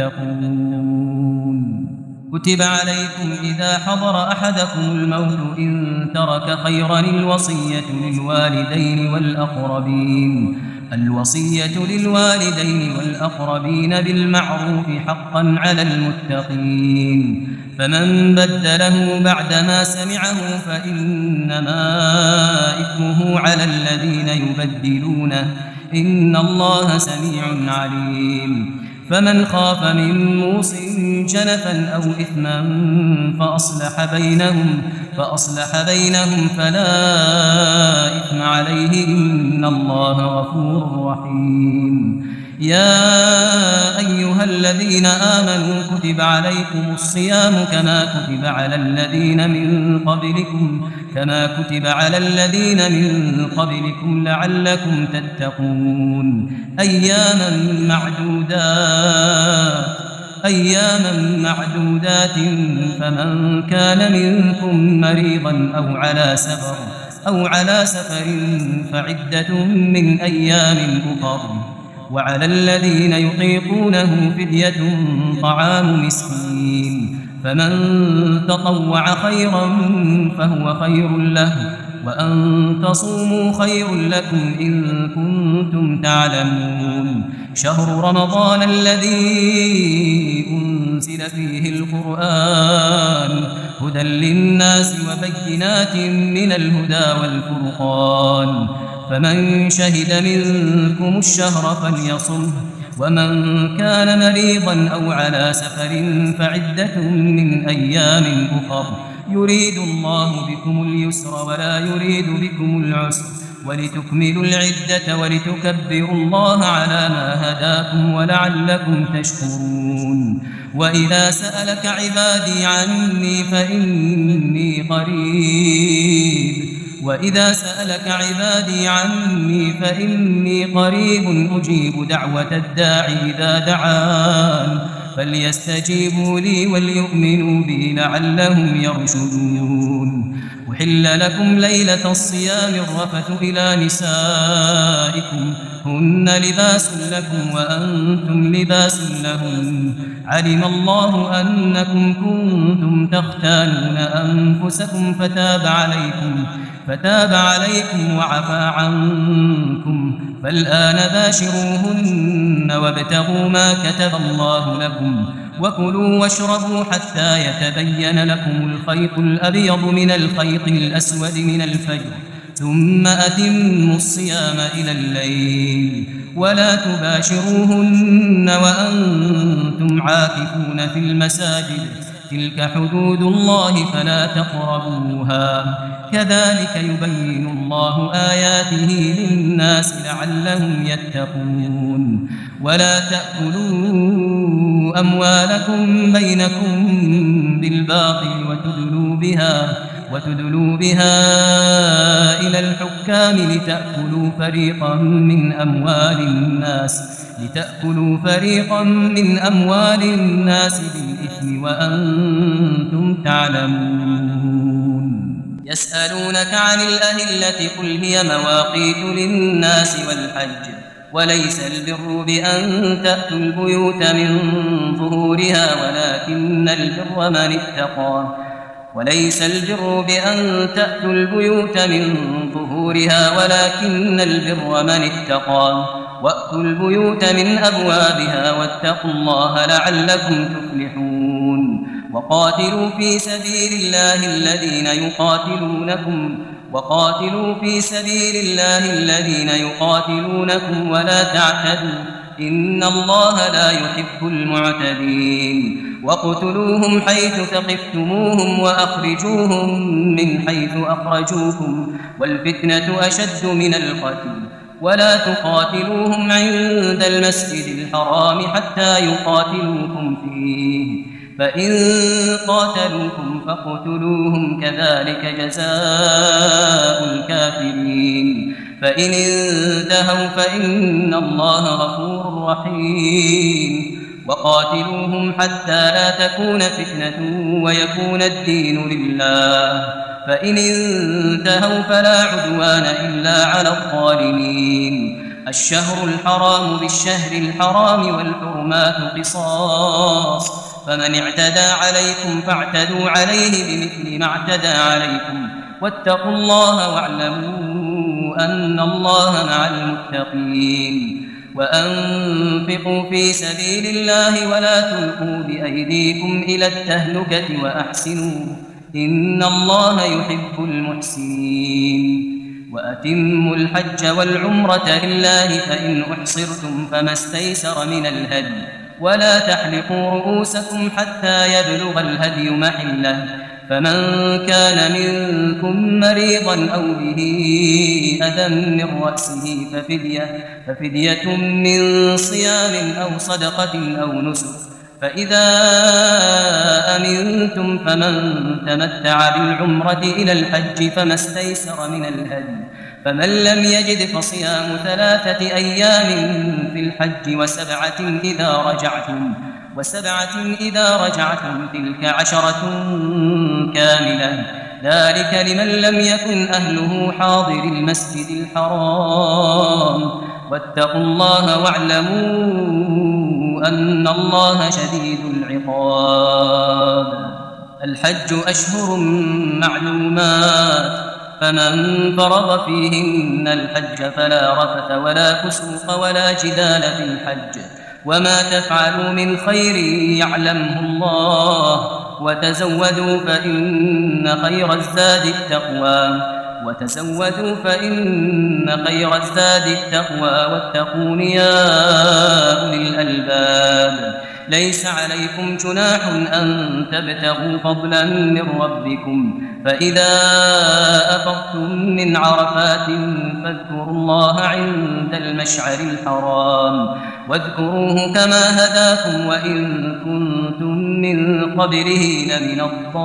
تتقون. كتب عليكم إذا حضر أحدكم الموت إن ترك خيرا الوصية للوالدين والأقربين الوصية للوالدين والأقربين بالمعروف حقا على المتقين فمن بدله بعدما سمعه فإنما إثمه على الذين يبدلونه إن الله سميع عليم. فمن خاف من موص جنفا أو إثما فأصلح بينهم فأصلح بينهم فلا إثم عليه إن الله غفور رحيم. يا أيها الذين آمنوا كتب عليكم الصيام كما كتب على الذين من قبلكم كما كتب على الذين من قبلكم لعلكم تتقون. أياما معدودات أياما معدودات فمن كان منكم مريضا أو على سفر أو على سفر فعدة من أيام أخر وعلى الذين يطيقونه فدية طعام مسكين فمن تطوع خيرا فهو خير له وأن تصوموا خير لكم إن كنتم تعلمون. شهر رمضان الذي أنزل فيه القرآن هدى للناس وبينات من الهدى والفرقان فمن شهد منكم الشهر فليصمه ومن كان مريضا أو على سفر فعدة من أيام أخر يريد الله بكم اليسر ولا يريد بكم العسر ولتكملوا العدة ولتكبروا الله على ما هداكم ولعلكم تشكرون. وإذا سألك عبادي عني فإني قريب وإذا سألك عبادي عني فإني قريب أجيب دعوة الداعي إذا دعان فليستجيبوا لي وليؤمنوا بي لعلهم يرشدون. أحل لكم ليلة الصيام الرفث إلى نسائكم هن لباس لكم وأنتم لباس لهن علم الله أنكم كنتم تختانون أنفسكم فتاب عليكم فتاب عليكم وعفى عنكم فالآن باشروهن وابتغوا ما كتب الله لكم وكلوا واشربوا حتى يتبين لكم الخيط الأبيض من الخيط الأسود من الفجر ثم أتموا الصيام إلى الليل ولا تباشروهن وأنتم عاكفون في المساجد تلك حدود الله فلا تقربوها كذلك يبين الله آياته للناس لعلهم يتقون. ولا تأكلوا أموالكم بينكم بالباطل وتدلوا بها وتدلوا بها إلى الحكام لتأكلوا فريقا من أموال الناس لتأكلوا فريقا من أموال الناس بالإثم وأنتم تعلمون. يسألونك عن الأهلة قل هي مواقيت للناس والحج وليس البر بأن تأتوا البيوت من ظهورها ولكن البر من اتقى وليس البر بأن تأتوا البيوت من ظهورها ولكن البر من اتقى وأتوا البيوت من أبوابها واتقوا الله لعلكم تفلحون وقاتلوا في سبيل الله الذين يقاتلونكم وقاتلوا في سبيل الله الذين يقاتلونكم ولا تعتدوا إن الله لا يحب المعتدين وقتلوهم حيث ثقفتموهم وأخرجوهم من حيث أخرجوكم والفتنة أشد من القتل ولا تقاتلوهم عند المسجد الحرام حتى يقاتلوكم فيه فإن قاتلوكم فاقتلوهم كذلك جزاء الكافرين فإن انتهوا فإن الله غفور رحيم وقاتلوهم حتى لا تكون فتنة ويكون الدين لله فإن انتهوا فلا عدوان إلا على الظالمين الشهر الحرام بالشهر الحرام والحرمات قصاص فمن اعتدى عليكم فاعتدوا عليه بمثل ما اعتدى عليكم واتقوا الله واعلموا أن الله مع المتقين وأنفقوا في سبيل الله ولا تلقوا بأيديكم إلى التهلكة وأحسنوا إن الله يحب المحسنين وأتموا الحج والعمرة لله فإن أحصرتم فما استيسر من الهدي ولا تحلقوا رؤوسكم حتى يبلغ الهدي محله فمن كان منكم مريضا أو به أذى من رأسه ففدية, ففدية من صيام أو صدقة أو نسك فإذا أمنتم فمن تمتع بالعمرة إلى الحج فما استيسر من الهدي فمن لم يجد فصيام ثلاثة أيام في الحج وسبعة إذا رجعتم وسبعة إذا رجعتم تلك عشرة كاملة ذلك لمن لم يكن أهله حاضر المسجد الحرام واتقوا الله واعلموا أن الله شديد العقاب الحج أشهر معلومات فمن فرض فيهن الحج فلا رفث ولا فسوق ولا جدال في الحج وما تفعلوا من خير يعلمه الله وتزودوا فإن خير الزاد التقوى وتزودوا فإن خير الزاد التقوى واتقون يا أولي الألباب ليس عليكم جناح أن تبتغوا فضلا من ربكم فإذا أفضتم من عرفات فاذكروا الله عند المشعر الحرام واذكروه كما هداكم وإن كنتم من قبله لمن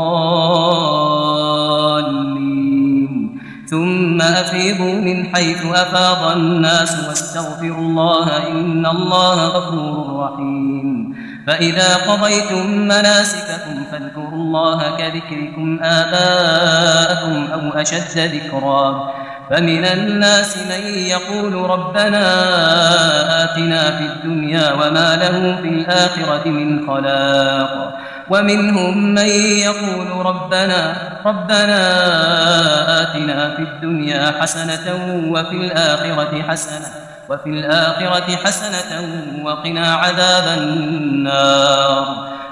الضالين ثم أفيضوا من حيث أفاض الناس واستغفروا الله إن الله غفور رحيم فإذا قضيتم مناسككم فاذكروا الله كذكركم آباءكم أو أشد ذكرا فمن الناس من يقول ربنا آتنا في الدنيا وما له في الآخرة من خلاق ومنهم من يقول ربنا ربنا آتنا في الدنيا حسنة وفي الآخرة حسنة وفي الآخرة حسنة وقنا عذاب النار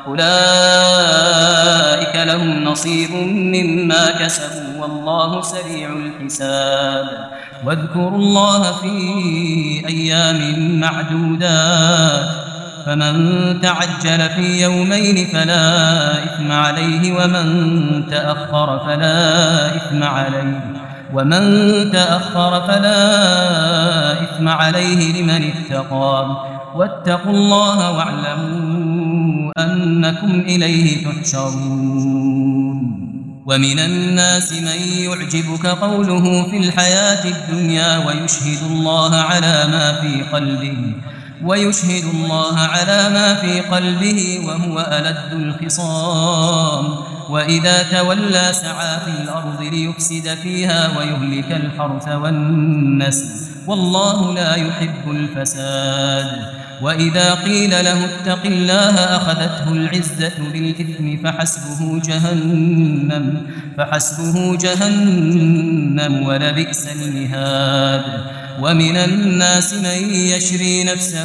أولئك لهم نصيب مما كسبوا والله سريع الحساب واذكروا الله في أيام معدودات فمن تعجل في يومين فلا إثم عليه ومن تأخر فلا إثم عليه ومن تأخر فلا إثم عليه لمن اتقى واتقوا الله واعلموا أنكم إليه تحشرون ومن الناس من يعجبك قوله في الحياة الدنيا ويشهد الله على ما في قلبه ويشهد الله على ما في قلبه وهو ألد الخصام وإذا تولى سعى في الأرض ليفسد فيها ويهلك الحرث والنسل والله لا يحب الفساد وإذا قيل له اتق الله أخذته العزة بالإثم فحسبه جهنم فحسبه جهنم ولبئس المهاد ومن الناس من يشري نفسه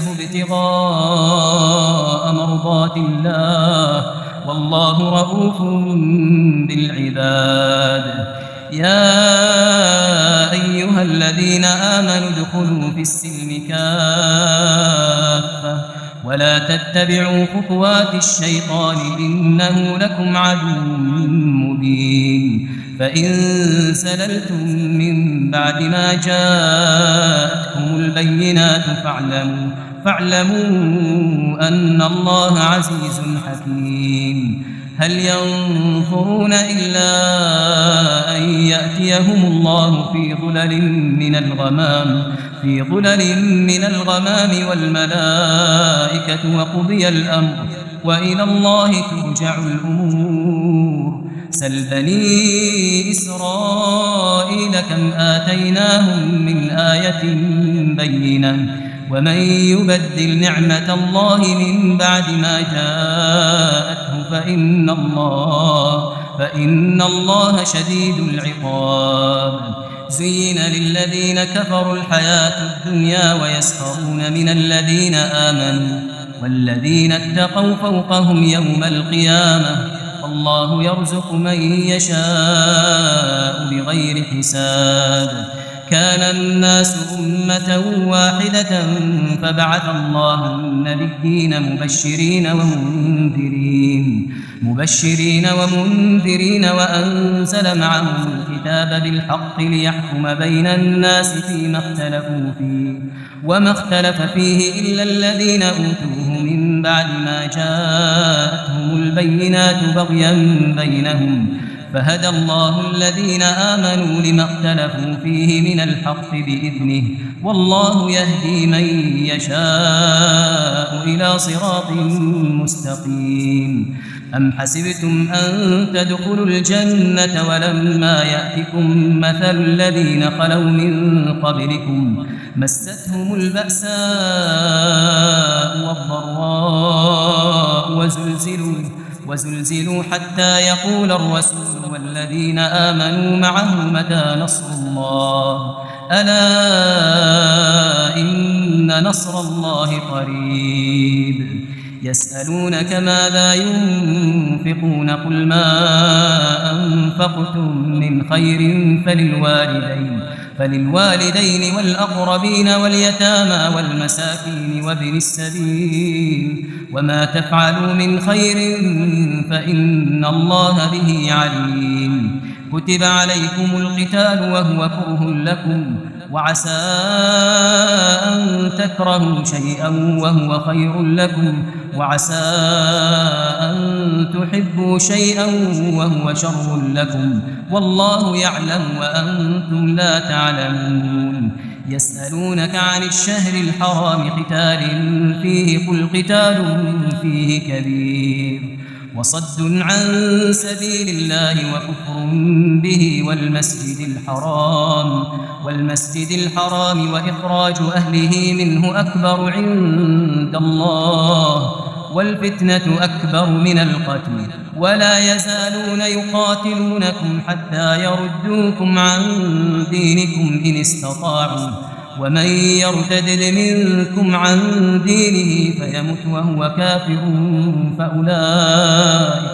ابتغاء مرضات الله والله رؤوف بالعباد يا أيها الذين آمنوا ادخلوا في السلم كافة ولا تتبعوا خطوات الشيطان إنه لكم عدو مبين فإن سللتم من بعد ما جاءتكم البينات فاعلموا فاعلموا أن الله عزيز حكيم هل ينظرون إلا أن يأتيهم الله في ظلل من الغمام في ظلل من الغمام والملائكة وقضي الأمر وإلى الله ترجع الأمور سل بني إسرائيل كم آتيناهم من آية بينة ومن يبدل نعمة الله من بعد ما جاءته فإن الله فإن الله شديد العقاب زين للذين كفروا الحياة الدنيا ويسخرون من الذين آمنوا والذين اتقوا فوقهم يوم القيامة الله يرزق من يشاء بغير حساب كان الناس أمة واحدة فبعث الله النبيين مبشرين ومنذرين مبشرين ومنذرين وأنزل معهم الكتاب بالحق ليحكم بين الناس فيما اختلفوا فيه وما اختلف فيه إلا الذين أوتوه من بعد ما جاءتهم البينات بغيا بينهم فهدى الله الذين آمنوا لما اختلفوا فيه من الحق بإذنه والله يهدي من يشاء إلى صراط مستقيم أم حسبتم أن تدخلوا الجنة ولما يأتكم مثل الذين خلوا من قبلكم مستهم البأساء والضراء وزلزلوا وزلزلوا حتى يقول الرسول والذين آمنوا معه متى نصر الله ألا إن نصر الله قريب يسألونك ماذا ينفقون قل ما أنفقتم من خير فللوالدين فللوالدين والأقربين واليتامى والمساكين وابن السبيل وما تفعلوا من خير فإن الله به عليم كتب عليكم القتال وهو كره لكم وعسى أن تكرهوا شيئا وهو خير لكم وعسى أن تحبوا شيئا وهو شر لكم والله يعلم وأنتم لا تعلمون يسألونك عن الشهر الحرام قتال فيه قل قتال فيه كبير وصد عن سبيل الله وكفر به والمسجد الحرام والمسجد الحرام وإخراج أهله منه أكبر عند الله والفتنة أكبر من القتل ولا يزالون يقاتلونكم حتى يردوكم عن دينكم إن استطاعوا ومن يرتد منكم عن دينه فيمت وهو كافر فأولئك,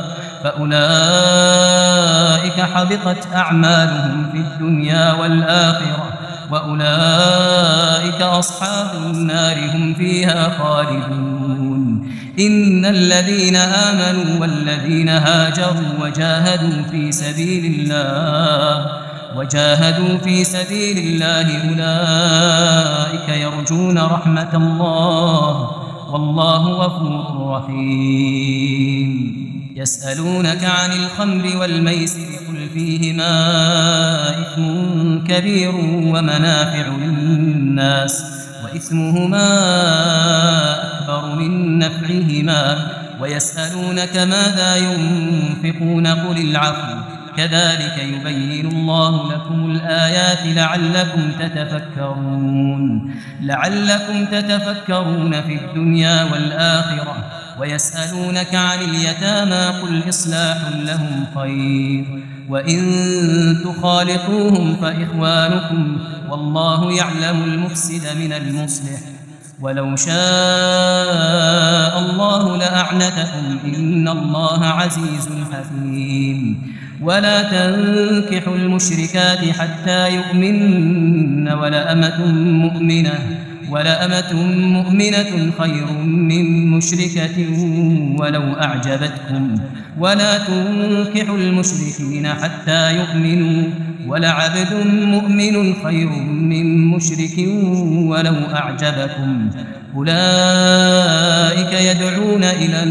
فأولئك حبطت أعمالهم في الدنيا والآخرة وأولئك أصحاب النار هم فيها خالدون إن الذين آمنوا والذين هاجروا وجاهدوا في سبيل الله وجاهدوا في سبيل الله أولئك يرجون رحمة الله والله غفور رحيم يسألونك عن الخمر والميسر قل فيهما إثم كبير ومنافع للناس وإثمهما أكبر من نفعهما ويسألونك ماذا ينفقون قل العفو كذلك يبين الله لكم الآيات لعلكم تتفكرون لعلكم تتفكرون في الدنيا والآخرة ويسألونك عن اليتامى قل إصلاح لهم خير وإن تخالطوهم فإخوانكم والله يعلم المفسد من المصلح ولو شاء الله لأعنتكم إن الله عزيز حكيم ولا تنكحوا المشركات حتى يؤمنن ولأمة مؤمنة ولأمة مؤمنة خير من مشركة ولو أعجبتكم ولا تنكحوا المشركين حتى يؤمنوا ولعبد مؤمن خير من مشرك ولو أعجبكم أولئك يدعون إلى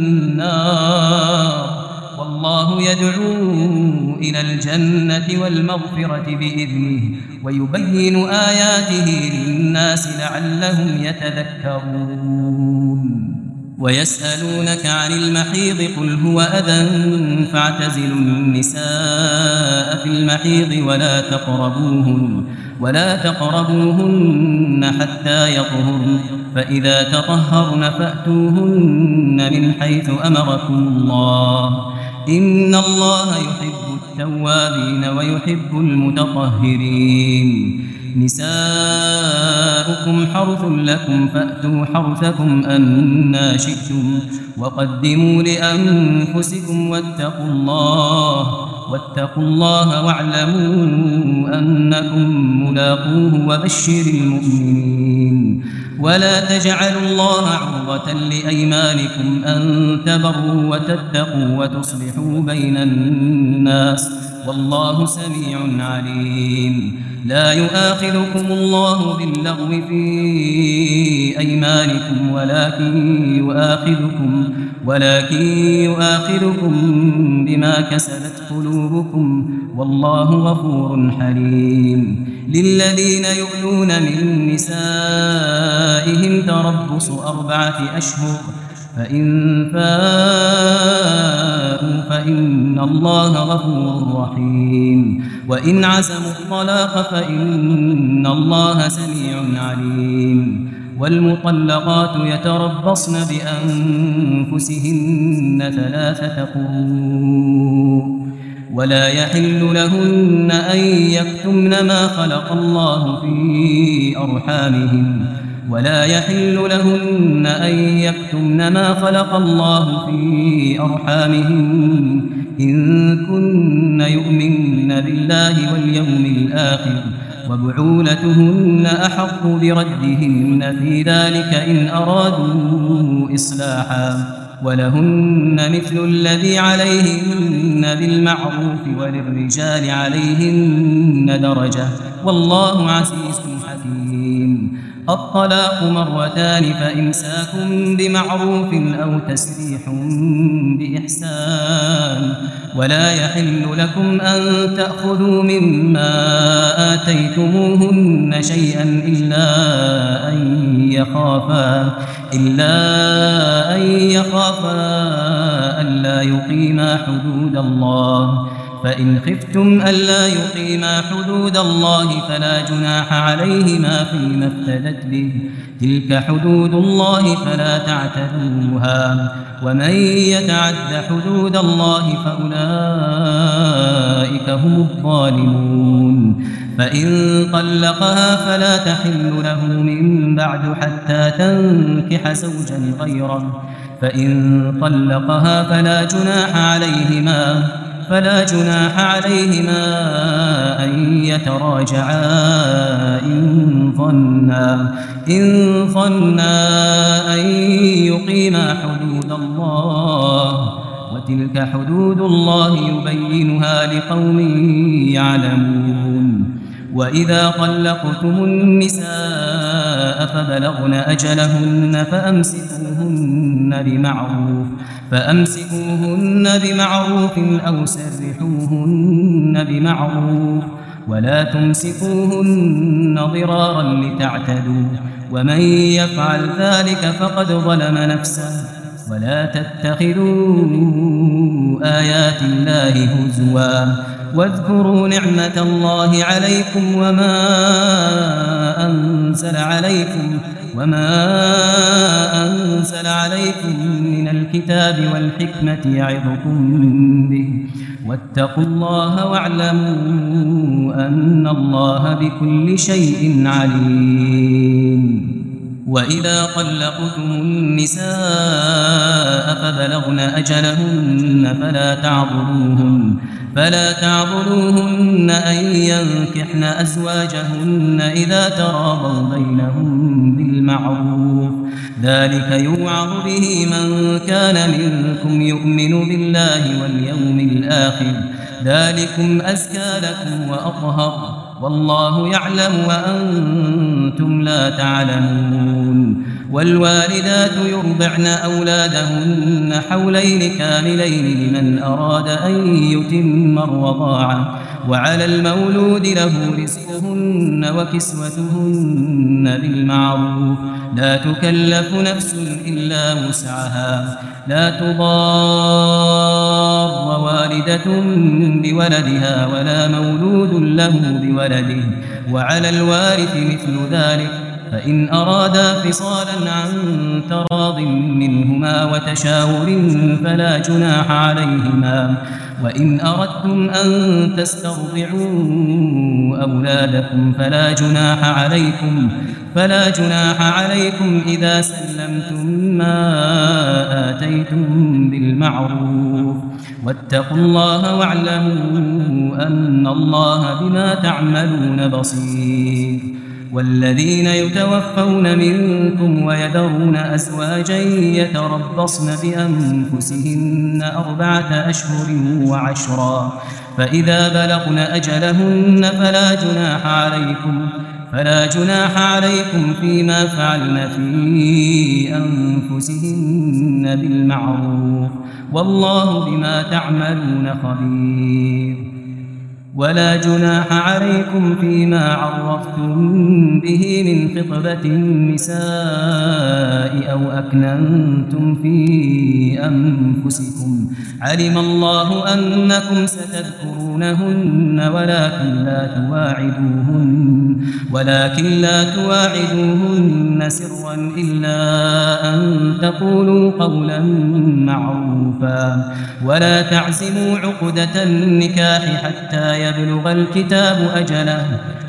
النار والله يدعو إلى الجنة والمغفرة بإذنه ويبين آياته للناس لعلهم يتذكرون ويسألونك عن المحيض قل هو أذى فاعتزلوا النساء في المحيض ولا تقربوهن ولا تقربوهن حتى يطهرن فإذا تطهرن فأتوهن من حيث أمركم الله إن الله يحب التوابين ويحب المتطهرين نساؤكم حرث لكم فأتوا حرثكم أنى شئتم وقدموا لأنفسكم واتقوا الله واتقوا الله واعلموا أنكم ملاقوه وبشر المؤمنين ولا تجعلوا الله عرضة لأيمانكم أن تبروا وتتقوا وتصلحوا بين الناس والله سميع عليم لا يؤاخذكم الله باللغو في أيمانكم ولكن يؤاخذكم ولكن يؤاخذكم بما كسبت قلوبكم والله غفور حليم للذين يؤلون من نسائهم تربص أربعة أشهر فإن فاءوا فإن الله غفور رحيم وإن عزموا الطلاق فإن الله سميع عليم والمطلقات يتربصن بأنفسهن ثلاثة قروء ولا يحل لهن أن يكتمن ما خلق الله في أرحامهن ولا يحل لهن أن يكتمن ما خلق الله في أرحامهن إن كن يؤمن بالله واليوم الآخر وبعولتهن أحق بردهن في ذلك إن أرادوا إصلاحا ولهن مثل الذي عليهن بالمعروف وللرجال عليهن درجة والله عزيز حكيم الطلاق مرتان فإمساك بمعروف أو تسريح بإحسان ولا يحل لكم أن تأخذوا مما آتيتموهن شيئا إلا أن يخافا إلا أن يخافا ألا يقيما حدود الله فإن خفتم ألا يقيما حدود الله فلا جناح عليهما فيما افتدت به تلك حدود الله فلا تعتدوها ومن يتعد حدود الله فأولئك هم الظالمون فإن طلقها فلا تحل له من بعد حتى تنكح زوجا غيره فإن طلقها فلا جناح عليهما فلا جناح عليهما أن يتراجعا إن ظنا إن ظنا أن يقيما حدود الله وتلك حدود الله يبينها لقوم يعلمون وإذا طلقتم النساء فبلغن أجلهن فأمسكوهن بمعروف فأمسكوهن بمعروف أو سرحوهن بمعروف ولا تمسكوهن ضرارا لتعتدوا ومن يفعل ذلك فقد ظلم نفسه ولا تتخذوا آيات الله هزوا واذكروا نعمة الله عليكم وما أنزل عليكم وما أنزل عليكم من الكتاب والحكمة يعظكم به واتقوا الله واعلموا أن الله بكل شيء عليم. وإذا طلقتم النساء فبلغن أجلهن فلا تعضلوهن فلا تعضلوهن أن ينكحن أزواجهن إذا تراضوا بينهم بالمعروف ذلك يوعظ به من كان منكم يؤمن بالله واليوم الآخر ذلكم أزكى لكم وأطهر والله يعلم وأنتم لا تعلمون. والوالدات يرضعن أولادهن حولين كاملين لمن أراد أن يتم الرضاعة وعلى المولود له رزقهن وكسوتهن بالمعروف لا تكلف نفس إلا وسعها لا تضار والدة بولدها ولا مولود له بولده وعلى الوارث مثل ذلك فإن أرادا فصالا عن تراض منهما وتشاور فلا جناح عليهما وإن أردتم أن تسترضعوا أولادكم فلا جناح عليكم فلا جناح عليكم إذا سلمتم ما آتيتم بالمعروف واتقوا الله واعلموا أن الله بما تعملون بصير. والذين يتوفون منكم ويذرون أزواجا يتربصن بأنفسهن أربعة أشهر وعشرا فإذا بلغن أجلهن فلا جناح عليكم فلا جناح عليكم فيما فعلن في أنفسهن بالمعروف والله بما تعملون خبير. ولا جناح عليكم فيما عرفتم به من خطبة النساء أو أكننتم في أنفسكم علم الله أنكم ستذكرونهن ولكن لا تواعدوهن ولكن لا تواعدوهن سرا إلا أن تقولوا قولا معروفا ولا تعزموا عقدة النكاح حتى يبلغ الكتاب أجله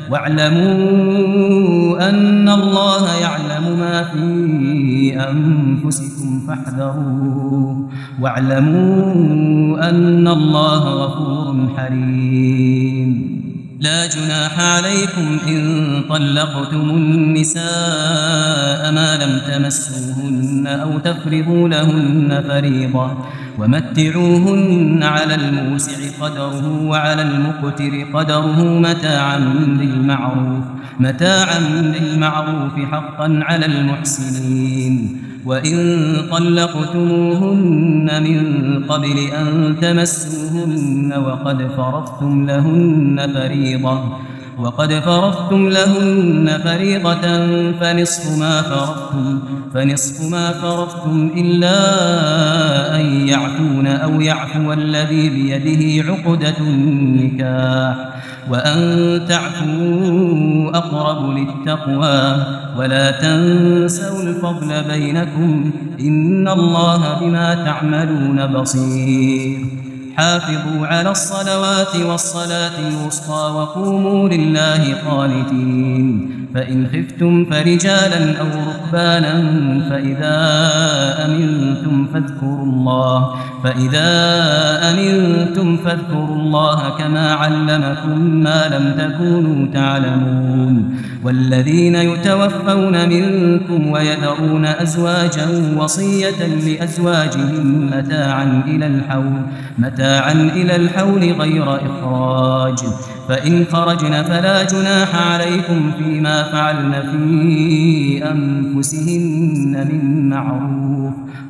واعلموا أن الله يعلم ما في أنفسكم فاحذروه واعلموا أن الله غفور حليم. لا جناح عليكم إن طلقتم النساء ما لم تمسوهن أو تفرضوا لهن فريضة ومتعوهن على الموسع قدره وعلى المقتر قدره متاعا بالمعروف متاعا بالمعروف حقا على المحسنين. وإن طلقتموهن من قبل أن تمسوهن وقد فرضتم لهن فريضة وقد فرضتم لهن فريضة فنصف ما فرضتم فنصف ما فرضتم إلا أن يعفون أو يعفو الذي بيده عقدة النكاح وأن تعفوا أقرب للتقوى ولا تنسوا الفضل بينكم إن الله بما تعملون بصير. حافظوا على الصلوات والصلاة الوسطى وقوموا لله قانتين فإن خفتم فرجالا أو ركبانا فإذا أمنتم فاذكروا الله فإذا أمنتم فاذكروا الله كما علمكم ما لم تكونوا تعلمون. والذين يتوفون منكم ويذرون أزواجا وصية لأزواجهم متاعا إلى الحول متاعا إلى الحول غير إخراج فإن خرجن فلا جناح عليكم فيما فعلن في أنفسهن من معروف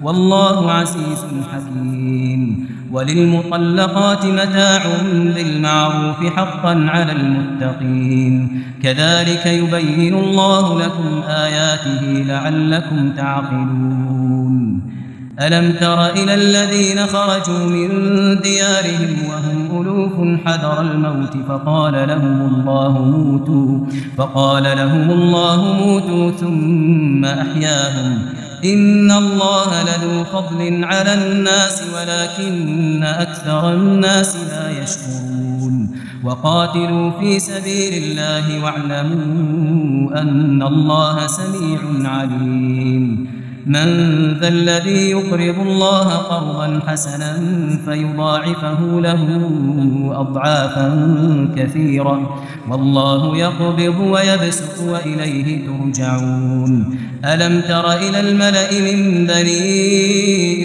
والله عزيز حكيم. وللمطلقات متاع بالمعروف حقا على المتقين كذلك يبين الله لكم آياته لعلكم تعقلون. ألم تر إلى الذين خرجوا من ديارهم وهم ألوف حذر الموت فقال لهم الله موتوا فقال لهم الله موتوا ثم أحياهم إن الله لذو فضل على الناس ولكن أكثر الناس لا يشكرون. وقاتلوا في سبيل الله واعلموا أن الله سميع عليم. من ذا الذي يقرض الله قرضا حسنا فيضاعفه له أضعافا كثيرة والله يقبض ويبسط وإليه ترجعون. ألم تر إلى الملأ من بني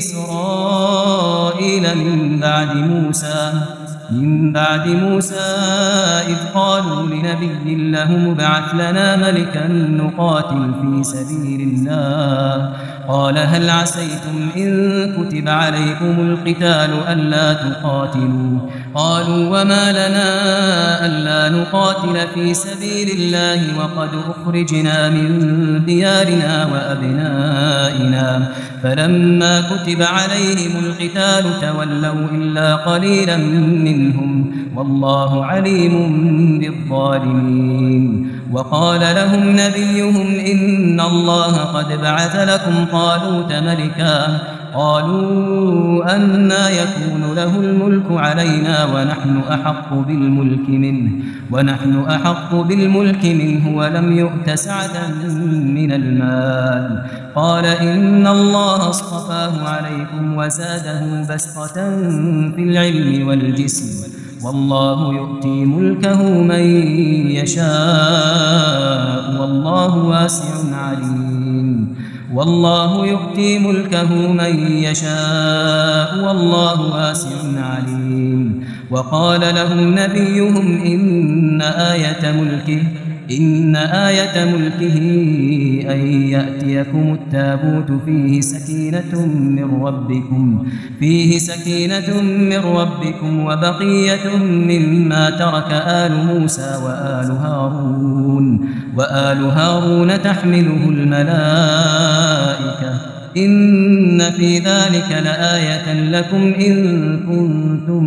إسرائيل من بعد موسى من بعد موسى إذ قالوا لنبي له ابعث لنا ملكا نقاتل في سبيل الله قال هل عسيتم إن كتب عليكم القتال ألا تقاتلوا قالوا وما لنا ألا نقاتل في سبيل الله وقد أخرجنا من ديارنا وأبنائنا فلما كتب عليهم القتال تولوا إلا قليلا منهم والله عليم بالظالمين. وقال لهم نبيهم إن الله قد بعث لكم طالوت ملكا قالوا أنى يكون له الملك علينا ونحن أحق بالملك منه ونحن أحق بالملك منه ولم يؤت سعة من المال قال إن الله اصطفاه عليكم وزاده بسطة في العلم والجسم والله يؤتي ملكه من يشاء والله واسع عليم. والله يؤتي ملكه من يشاء والله واسع عليم. وقال لهم نبيهم إن آية ملكه إن آية ملكه أن يأتيكم التابوت فيه سكينة من ربكم فيه سكينة من ربكم وبقية مما ترك آل موسى وآل هارون وآل هارون تحمله الملائكة إن في ذلك لآية لكم إن كنتم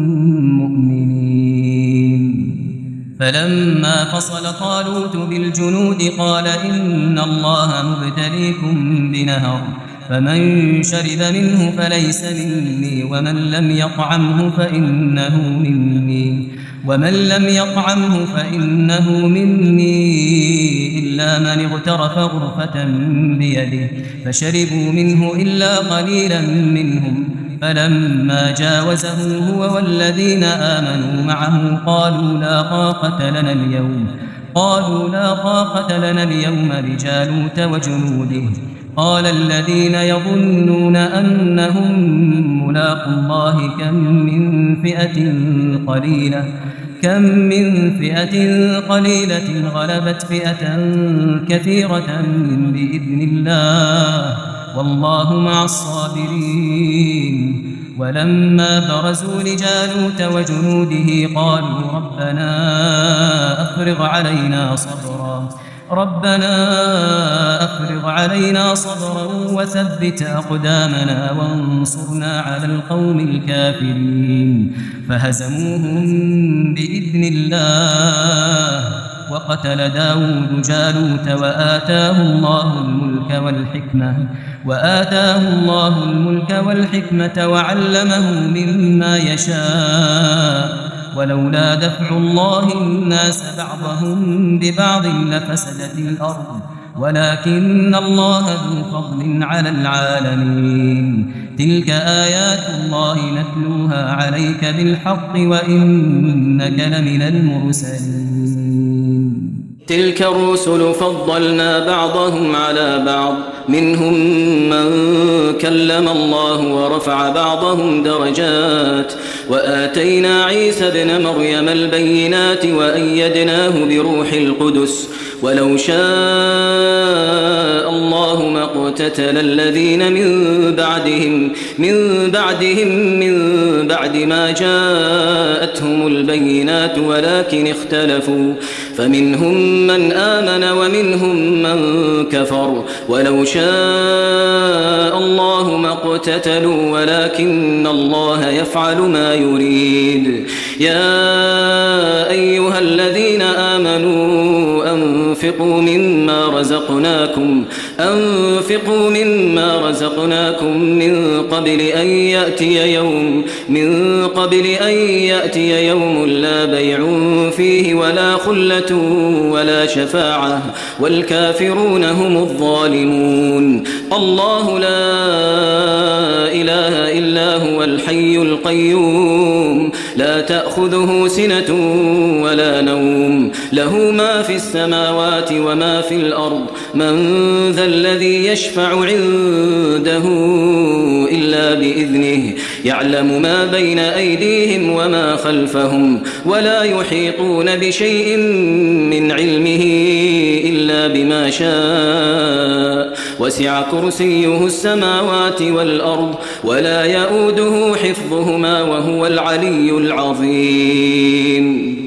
مؤمنين. فلما فصل طالوت بالجنود قال إن الله مبتليكم بنهر فمن شرب منه فليس مني ومن لم يطعمه فإنه مني ومن لم يطعمه فإنه مني إلا من اغترف غرفة بيده فشربوا منه إلا قليلا منهم فلما جاوزه هو والذين آمنوا معه قالوا لا طاقة لنا اليوم قالوا لا طاقة لنا اليوم بجالوت وجنوده قال الذين يظنون أنهم ملاقوا الله كم من فئة قليلة كم من فئة قليلة غلبت فئة كثيرة بإذن الله والله مع الصابرين. ولما برزوا لجالوت وجنوده قالوا ربنا أفرغ علينا صبرا ربنا أفرغ علينا صبرا وثبت أقدامنا وانصرنا على القوم الكافرين فهزموهم بإذن الله وقتل داود جالوت وآتاه الله الملك والحكمة وآتاه الله الملك والحكمة وعلمه مما يشاء ولولا دفع الله الناس بعضهم ببعض لفسدت الأرض ولكن الله ذو فضل على العالمين. تلك آيات الله نتلوها عليك بالحق وإنك لمن المرسلين. تلك الرسل فضلنا بعضهم على بعض منهم من كلم الله ورفع بعضهم درجات وآتينا عيسى ابن مريم البينات وأيدناه بروح القدس ولو شاء الله ما اقتتل الذين من بعدهم من بعدهم من بعد ما جاءتهم البينات ولكن اختلفوا فمنهم من آمن ومنهم من كفر ولو شاء الله ما اقتتلوا ولكن الله يفعل ما يريد يا أيها الذين آمنوا أنفقوا مما رزقناكم أنفقوا مما رزقناكم من قبل أن يأتي يوم من قبل أن يأتي يوم لا بيع فيه ولا خلة ولا شفاعة والكافرون هم الظالمون الله لا إله إلا هو الحي القيوم لا تأخذه سنة ولا نوم له ما في السماوات وما في الأرض من ذا الذي يشفع عنده إلا بإذنه يعلم ما بين أيديهم وما خلفهم ولا يحيطون بشيء من علمه إلا بما شاء وسع كرسيه السماوات والأرض ولا يؤوده حفظهما وهو العلي العظيم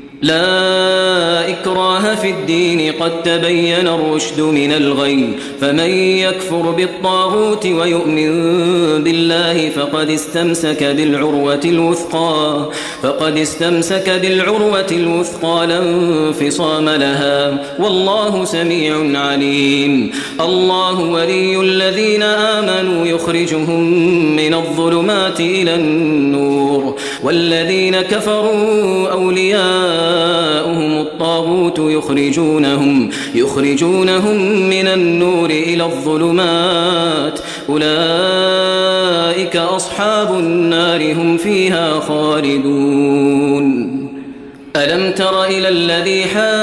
لا إكراه في الدين قد تبين الرشد من الغي فمن يكفر بالطاغوت ويؤمن بالله فقد استمسك بالعروة الوثقى فقد استمسك بالعروة الوثقى لا انفصام لها والله سميع عليم الله ولي الذين آمنوا يخرجهم من الظلمات إلى النور والذين كفروا أولياء أولياؤهم الطاغوت يخرجونهم يخرجونهم من النور إلى الظلمات أولئك أصحاب النار هم فيها خالدون ألم تر إلى الذي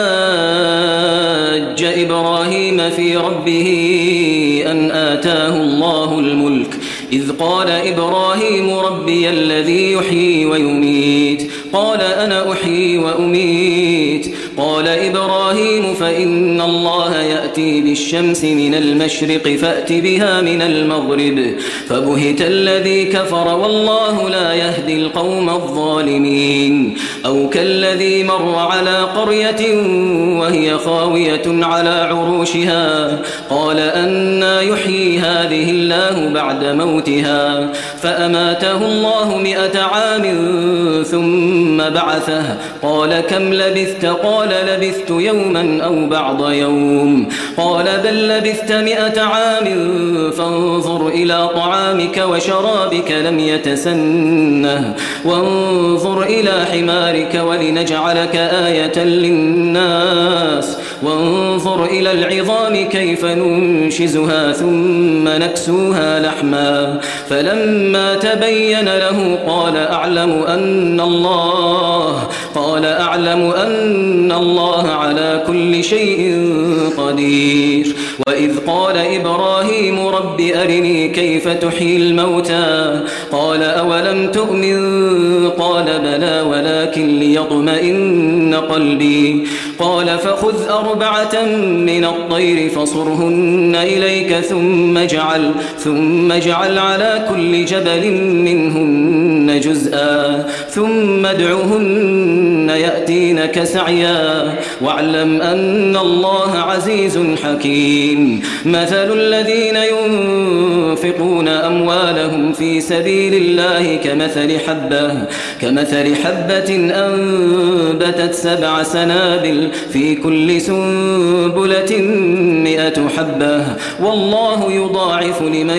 حاج إبراهيم في ربه أن آتاه الله الملك إذ قال إبراهيم ربي الذي يحيي ويميت قال أنا أحيي وأميت قال إبراهيم فإن الله يأتي بالشمس من المشرق فأت بها من المغرب فبهت الذي كفر والله لا يهدي القوم الظالمين أو كالذي مر على قرية وهي خاوية على عروشها قال أنى يحيي هذه الله بعد موتها فأماته الله مئة عام ثم بعثه قال كم لبثت قال لبثت يوما أو بعض يوم قال بل لبثت مئة عام فانظر إلى طعامك وشرابك لم يتسنه وانظر إلى حمارك ولنجعلك آية للناس وانظر إلى العظام كيف ننشزها ثم نكسوها لحما فلما تبين له قال أعلم أن الله قال أعلم أن الله على كل شيء قدير وإذ قال إبراهيم رب أرني كيف تحيي الموتى قال أولم تؤمن قال بلى ولكن ليطمئن قلبي قال فخذ أربعة من الطير فصرهن إليك ثم اجعل ثم اجعل على كل جبل منهن جزءا ثم ادعهن يأتينك سعيا واعلم أن الله عزيز حكيم مثل الذين ينفقون أموالهم في سبيل الله كمثل حبة كمثل حبة أنبتت سبع سنابل في كل سنبلة مئة حبة والله يضاعف لمن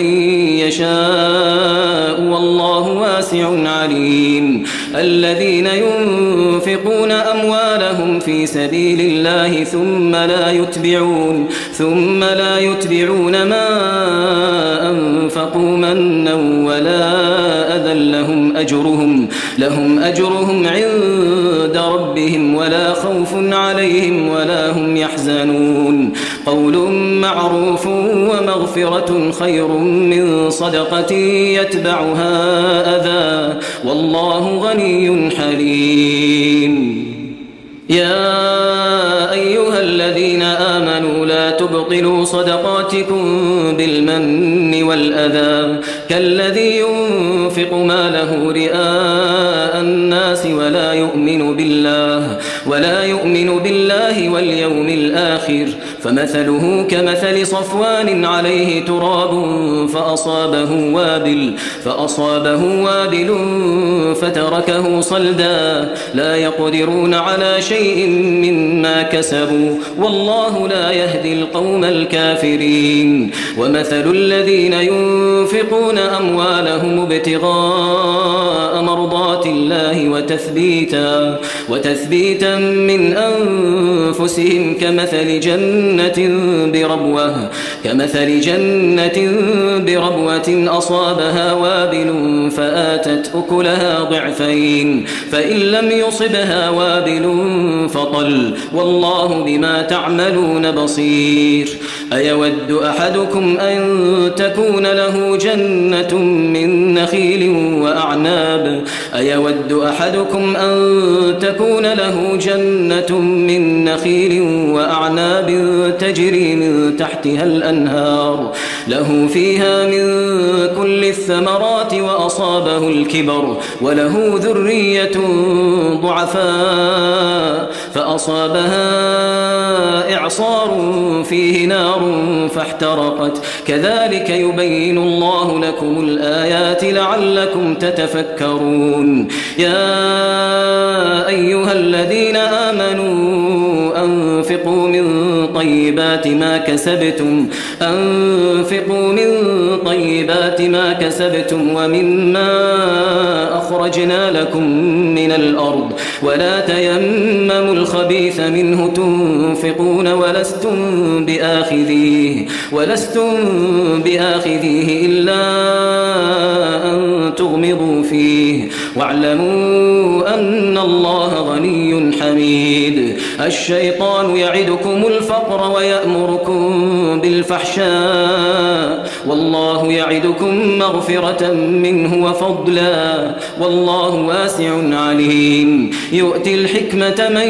يشاء والله واسع عليم الذين ينفقون أموالهم في سبيل الله ثم لا يتبعون ثم لا يتبعون ما أنفقوا منا ولا أذى لهم لهم أجرهم لهم أجرهم عند ربهم ولا خوف عليهم ولا هم يحزنون قول معروف ومغفرة خير من صدقة يتبعها أذى والله غني حليم يا أيها الذين آمنوا لا تبطلوا صدقاتكم بالمن والأذى كالذي ينفق ماله رئاء الناس ولا يؤمن بالله ولا يؤمن بالله واليوم الآخر فمثله كمثل صفوان عليه تراب فأصابه وابل فأصابه وابل فتركه صلدا لا يقدرون على شيء مما كسبوا والله لا يهدي القوم الكافرين ومثل الذين ينفقون أموالهم ابتغاء مرضات الله وتثبيتا وتثبيتا من أنفسهم كمثل جنة بربوة كمثل جنة بربوة أصابها وابل فآتت أكلها ضعفين فإن لم يصبها وابل فطل والله بما تعملون بصير أيود أحدكم أن تكون له جنة من نخيل وأعناب أيود أحدكم أن تكون له جنة من نخيل وأعناب تجري من تحتها الأنهار له فيها من كل الثمرات وأصابه الكبر وله ذرية ضعفاء فأصابها إعصار فيه نار فاحترقت كذلك يبين الله لكم الآيات لعلكم تتفكرون يا أيها الذين آمنوا أنفقوا من طيبات ما كسبتم أنفقوا من طيبات ما كسبتم ومما أخرجنا لكم من الأرض ولا تيمموا الخبيث منه تنفقون ولستم بآخذيه ولستم بآخذيه إلا أن تغمضوا فيه واعلموا أن الله غني حميد الشيطان يعدكم الفقر ويأمركم بالفحشاء والله يعدكم مغفرة منه وفضلا والله واسع عليم يؤتي الحكمة من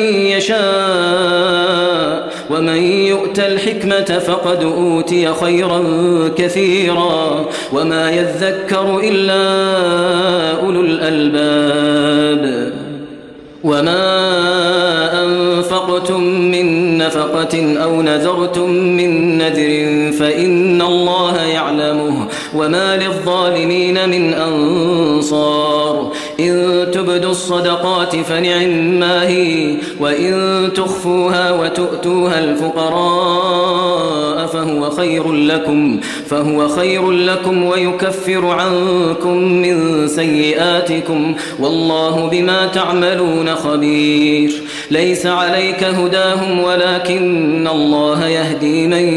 يشاء ومن يؤت الحكمة فقد أوتي خيرا كثيرا وما يذكر إلا أولو الألباب وما أنفقتم من نفقة أو نذرتم من نذر فإن الله يعلمه وما للظالمين من أنصار إن تبدوا الصدقات فنعما هي وإن تخفوها وتؤتوها الفقراء فهو خير لكم فهو خير لكم ويكفر عنكم من سيئاتكم والله بما تعملون خبير ليس عليك هداهم ولكن الله يهدي من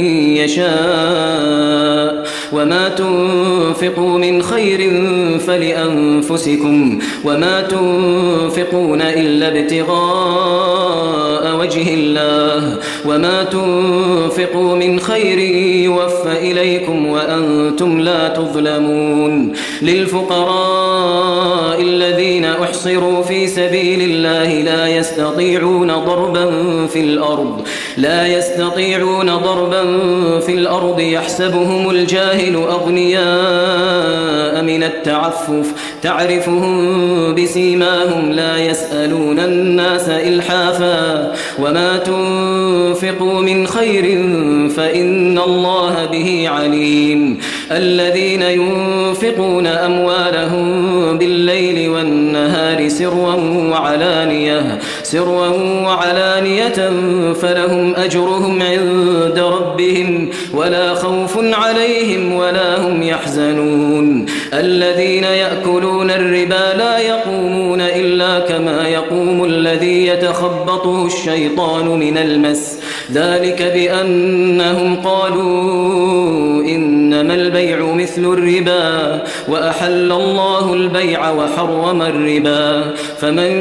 يشاء وما تنفقوا من خير فلأنفسكم وما تنفقون إلا ابتغاء وجه الله وما تنفقوا من خير يوفى إليكم وأنتم لا تظلمون للفقراء الذين أحصروا في سبيل الله لا يستطيعون ضربا في الأرض لا يستطيعون ضربا في الأرض يحسبهم الجاهل أغنياء من التعفف تعرفهم بسيماهم لا يسألون الناس إلحافا وما تنفقوا من خير فإن الله به عليم الذين ينفقون أموالهم بالليل والنهار سرا وعلانية سرا وعلانية فلهم أجرهم عند ربهم ولا خوف عليهم ولا هم يحزنون الذين يأكلون الربا لا يقومون إلا كما يقوم الذي يتخبطه الشيطان من المس ذلك بأنهم قالوا إن إنما البيع مثل الربا وأحل الله البيع وحرم الربا فمن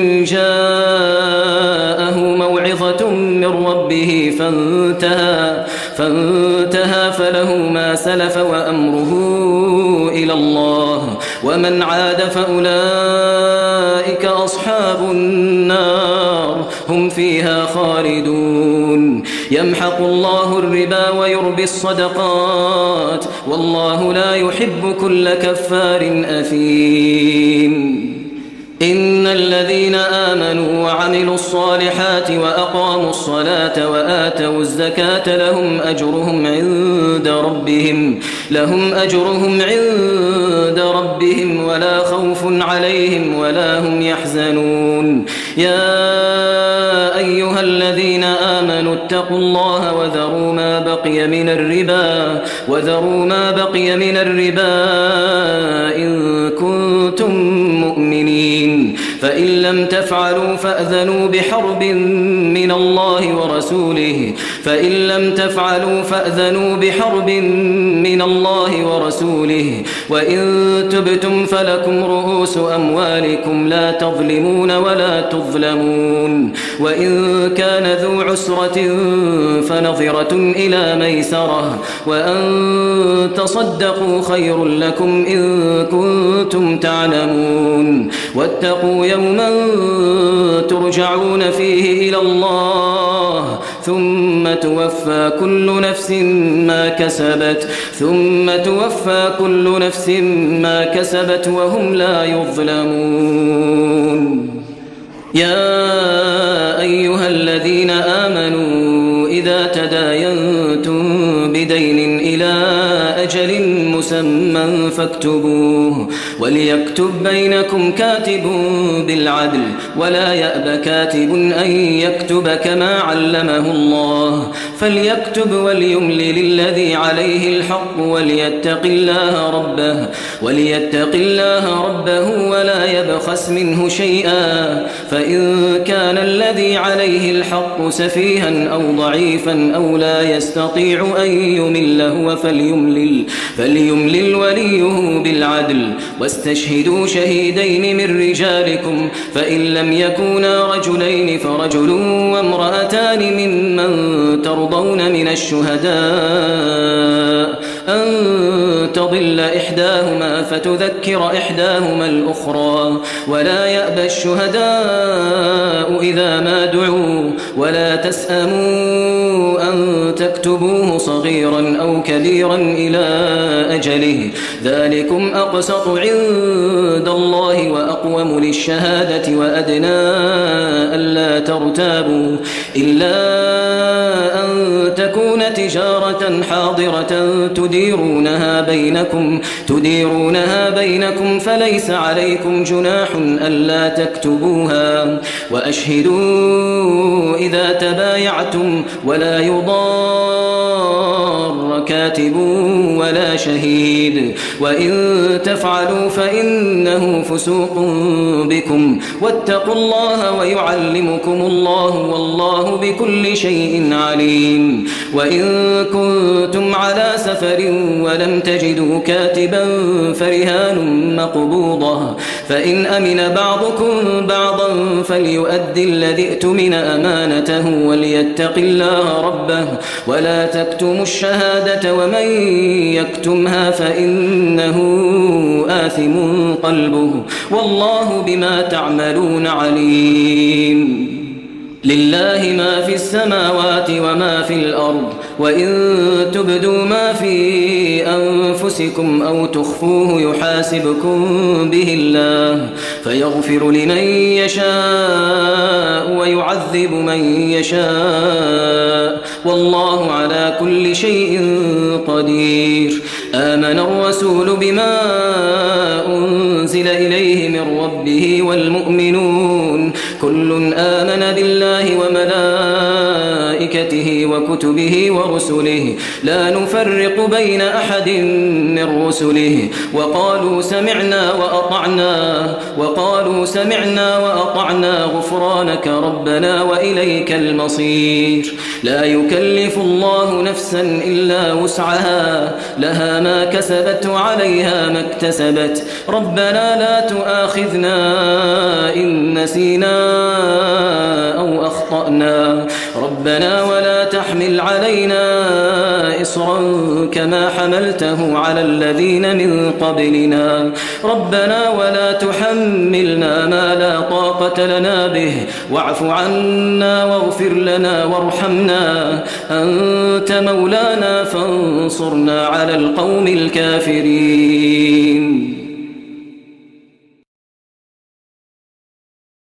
جاءه موعظة من ربه فانتهى, فانتهى فله ما سلف وأمره إلى الله ومن عاد فأولئك أصحاب النار هم فيها خالدون يمحق الله الربا ويربي الصدقات والله لا يحب كل كفار أثيم إن الذين آمنوا وعملوا الصالحات وأقاموا الصلاة وآتوا الزكاة لهم أجرهم عند ربهم لهم أجرهم عند ربهم ولا خوف عليهم ولا هم يحزنون يا أيها الذين آمنوا اتقوا الله وذروا ما بقي من الربا وذروا ما بقي من الربا إن كنتم مؤمنين فإن لم تفعلوا فأذنوا بحرب من الله ورسوله فإن لم تفعلوا فأذنوا بحرب من الله ورسوله وإن تبتم فلكم رؤوس أموالكم لا تظلمون ولا تظلمون وإن كان ذو عسرة فنظرة إلى ميسرة وأن تصدقوا خير لكم إن كنتم تعلمون واتقوا يوما ترجعون فيه إلى الله ثم توفى كل نفس ما كسبت ثم توفى كل نفس ما كسبت وهم لا يظلمون يا أيها الذين آمنوا إذا تداينتم بدين إلى أجل مسمى فاكتبوه وليكتب بينكم كاتب بالعدل ولا يأب كاتب أن يكتب كما علمه الله فليكتب وليملل الذي عليه الحق وليتق الله ربه وليتق الله ربه ولا يبخس منه شيئا فإن كان الذي عليه الحق سفيها أو ضعيفا أو لا يستطيع أن يمل هو فليملل, فليملل وليه بالعدل واستشهدوا شهيدين من رجالكم فإن لم يكونا رجلين فرجل وامرأتان ممن ترضون من الشهداء أن تضل إحداهما فتذكر إحداهما الأخرى ولا يأبى الشهداء إذا ما دعوا ولا تسأموا أن تكتبوه صغيرا أو كبيرا إلى أجله ذلكم أقسط عند الله وأقوم للشهادة وأدنى ألا ترتابوا إلا أن تكون تجارة حاضرة تديرونها بينكم تديرونها بينكم فليس عليكم جناح ألا تكتبوها وأشهدوا إذا تبايعتم ولا يضار كاتب ولا شهيد وإن تفعلوا فإنه فسوق بكم واتقوا الله ويعلمكم الله والله بكل شيء عليم وإن كنتم على سفر ولم تجدوا كاتبا فرهان مقبوضة فإن أمن بعضكم بعضا فليؤدي الذي ائتمن أمانته وليتق الله ربه ولا تكتموا الشهادة ومن يكتمها فإنه آثم قلبه والله بما تعملون عليم لله ما في السماوات وما في الأرض وإن تبدوا ما في أنفسكم أو تخفوه يحاسبكم به الله فيغفر لمن يشاء ويعذب من يشاء والله على كل شيء قدير آمن الرسول بما أنزل إليه من ربه والمؤمنون كل آمن بالله وملائكته وكتبه ورسله لا نفرق بين أحد من رسله وقالوا سمعنا وأطعنا وقالوا سمعنا وأطعنا غفرانك ربنا وإليك المصير لا يكلف الله نفسا إلا وسعها لها ما كسبت وعليها ما اكتسبت ربنا لا تؤاخذنا إن نسينا أو أخطأنا ربنا ولا تحمل علينا إصرا كما حملته على الذين من قبلنا ربنا ولا تحملنا ما لا طاقة لنا به واعف عنا واغفر لنا وارحمنا أنت مولانا فانصرنا على القوم الكافرين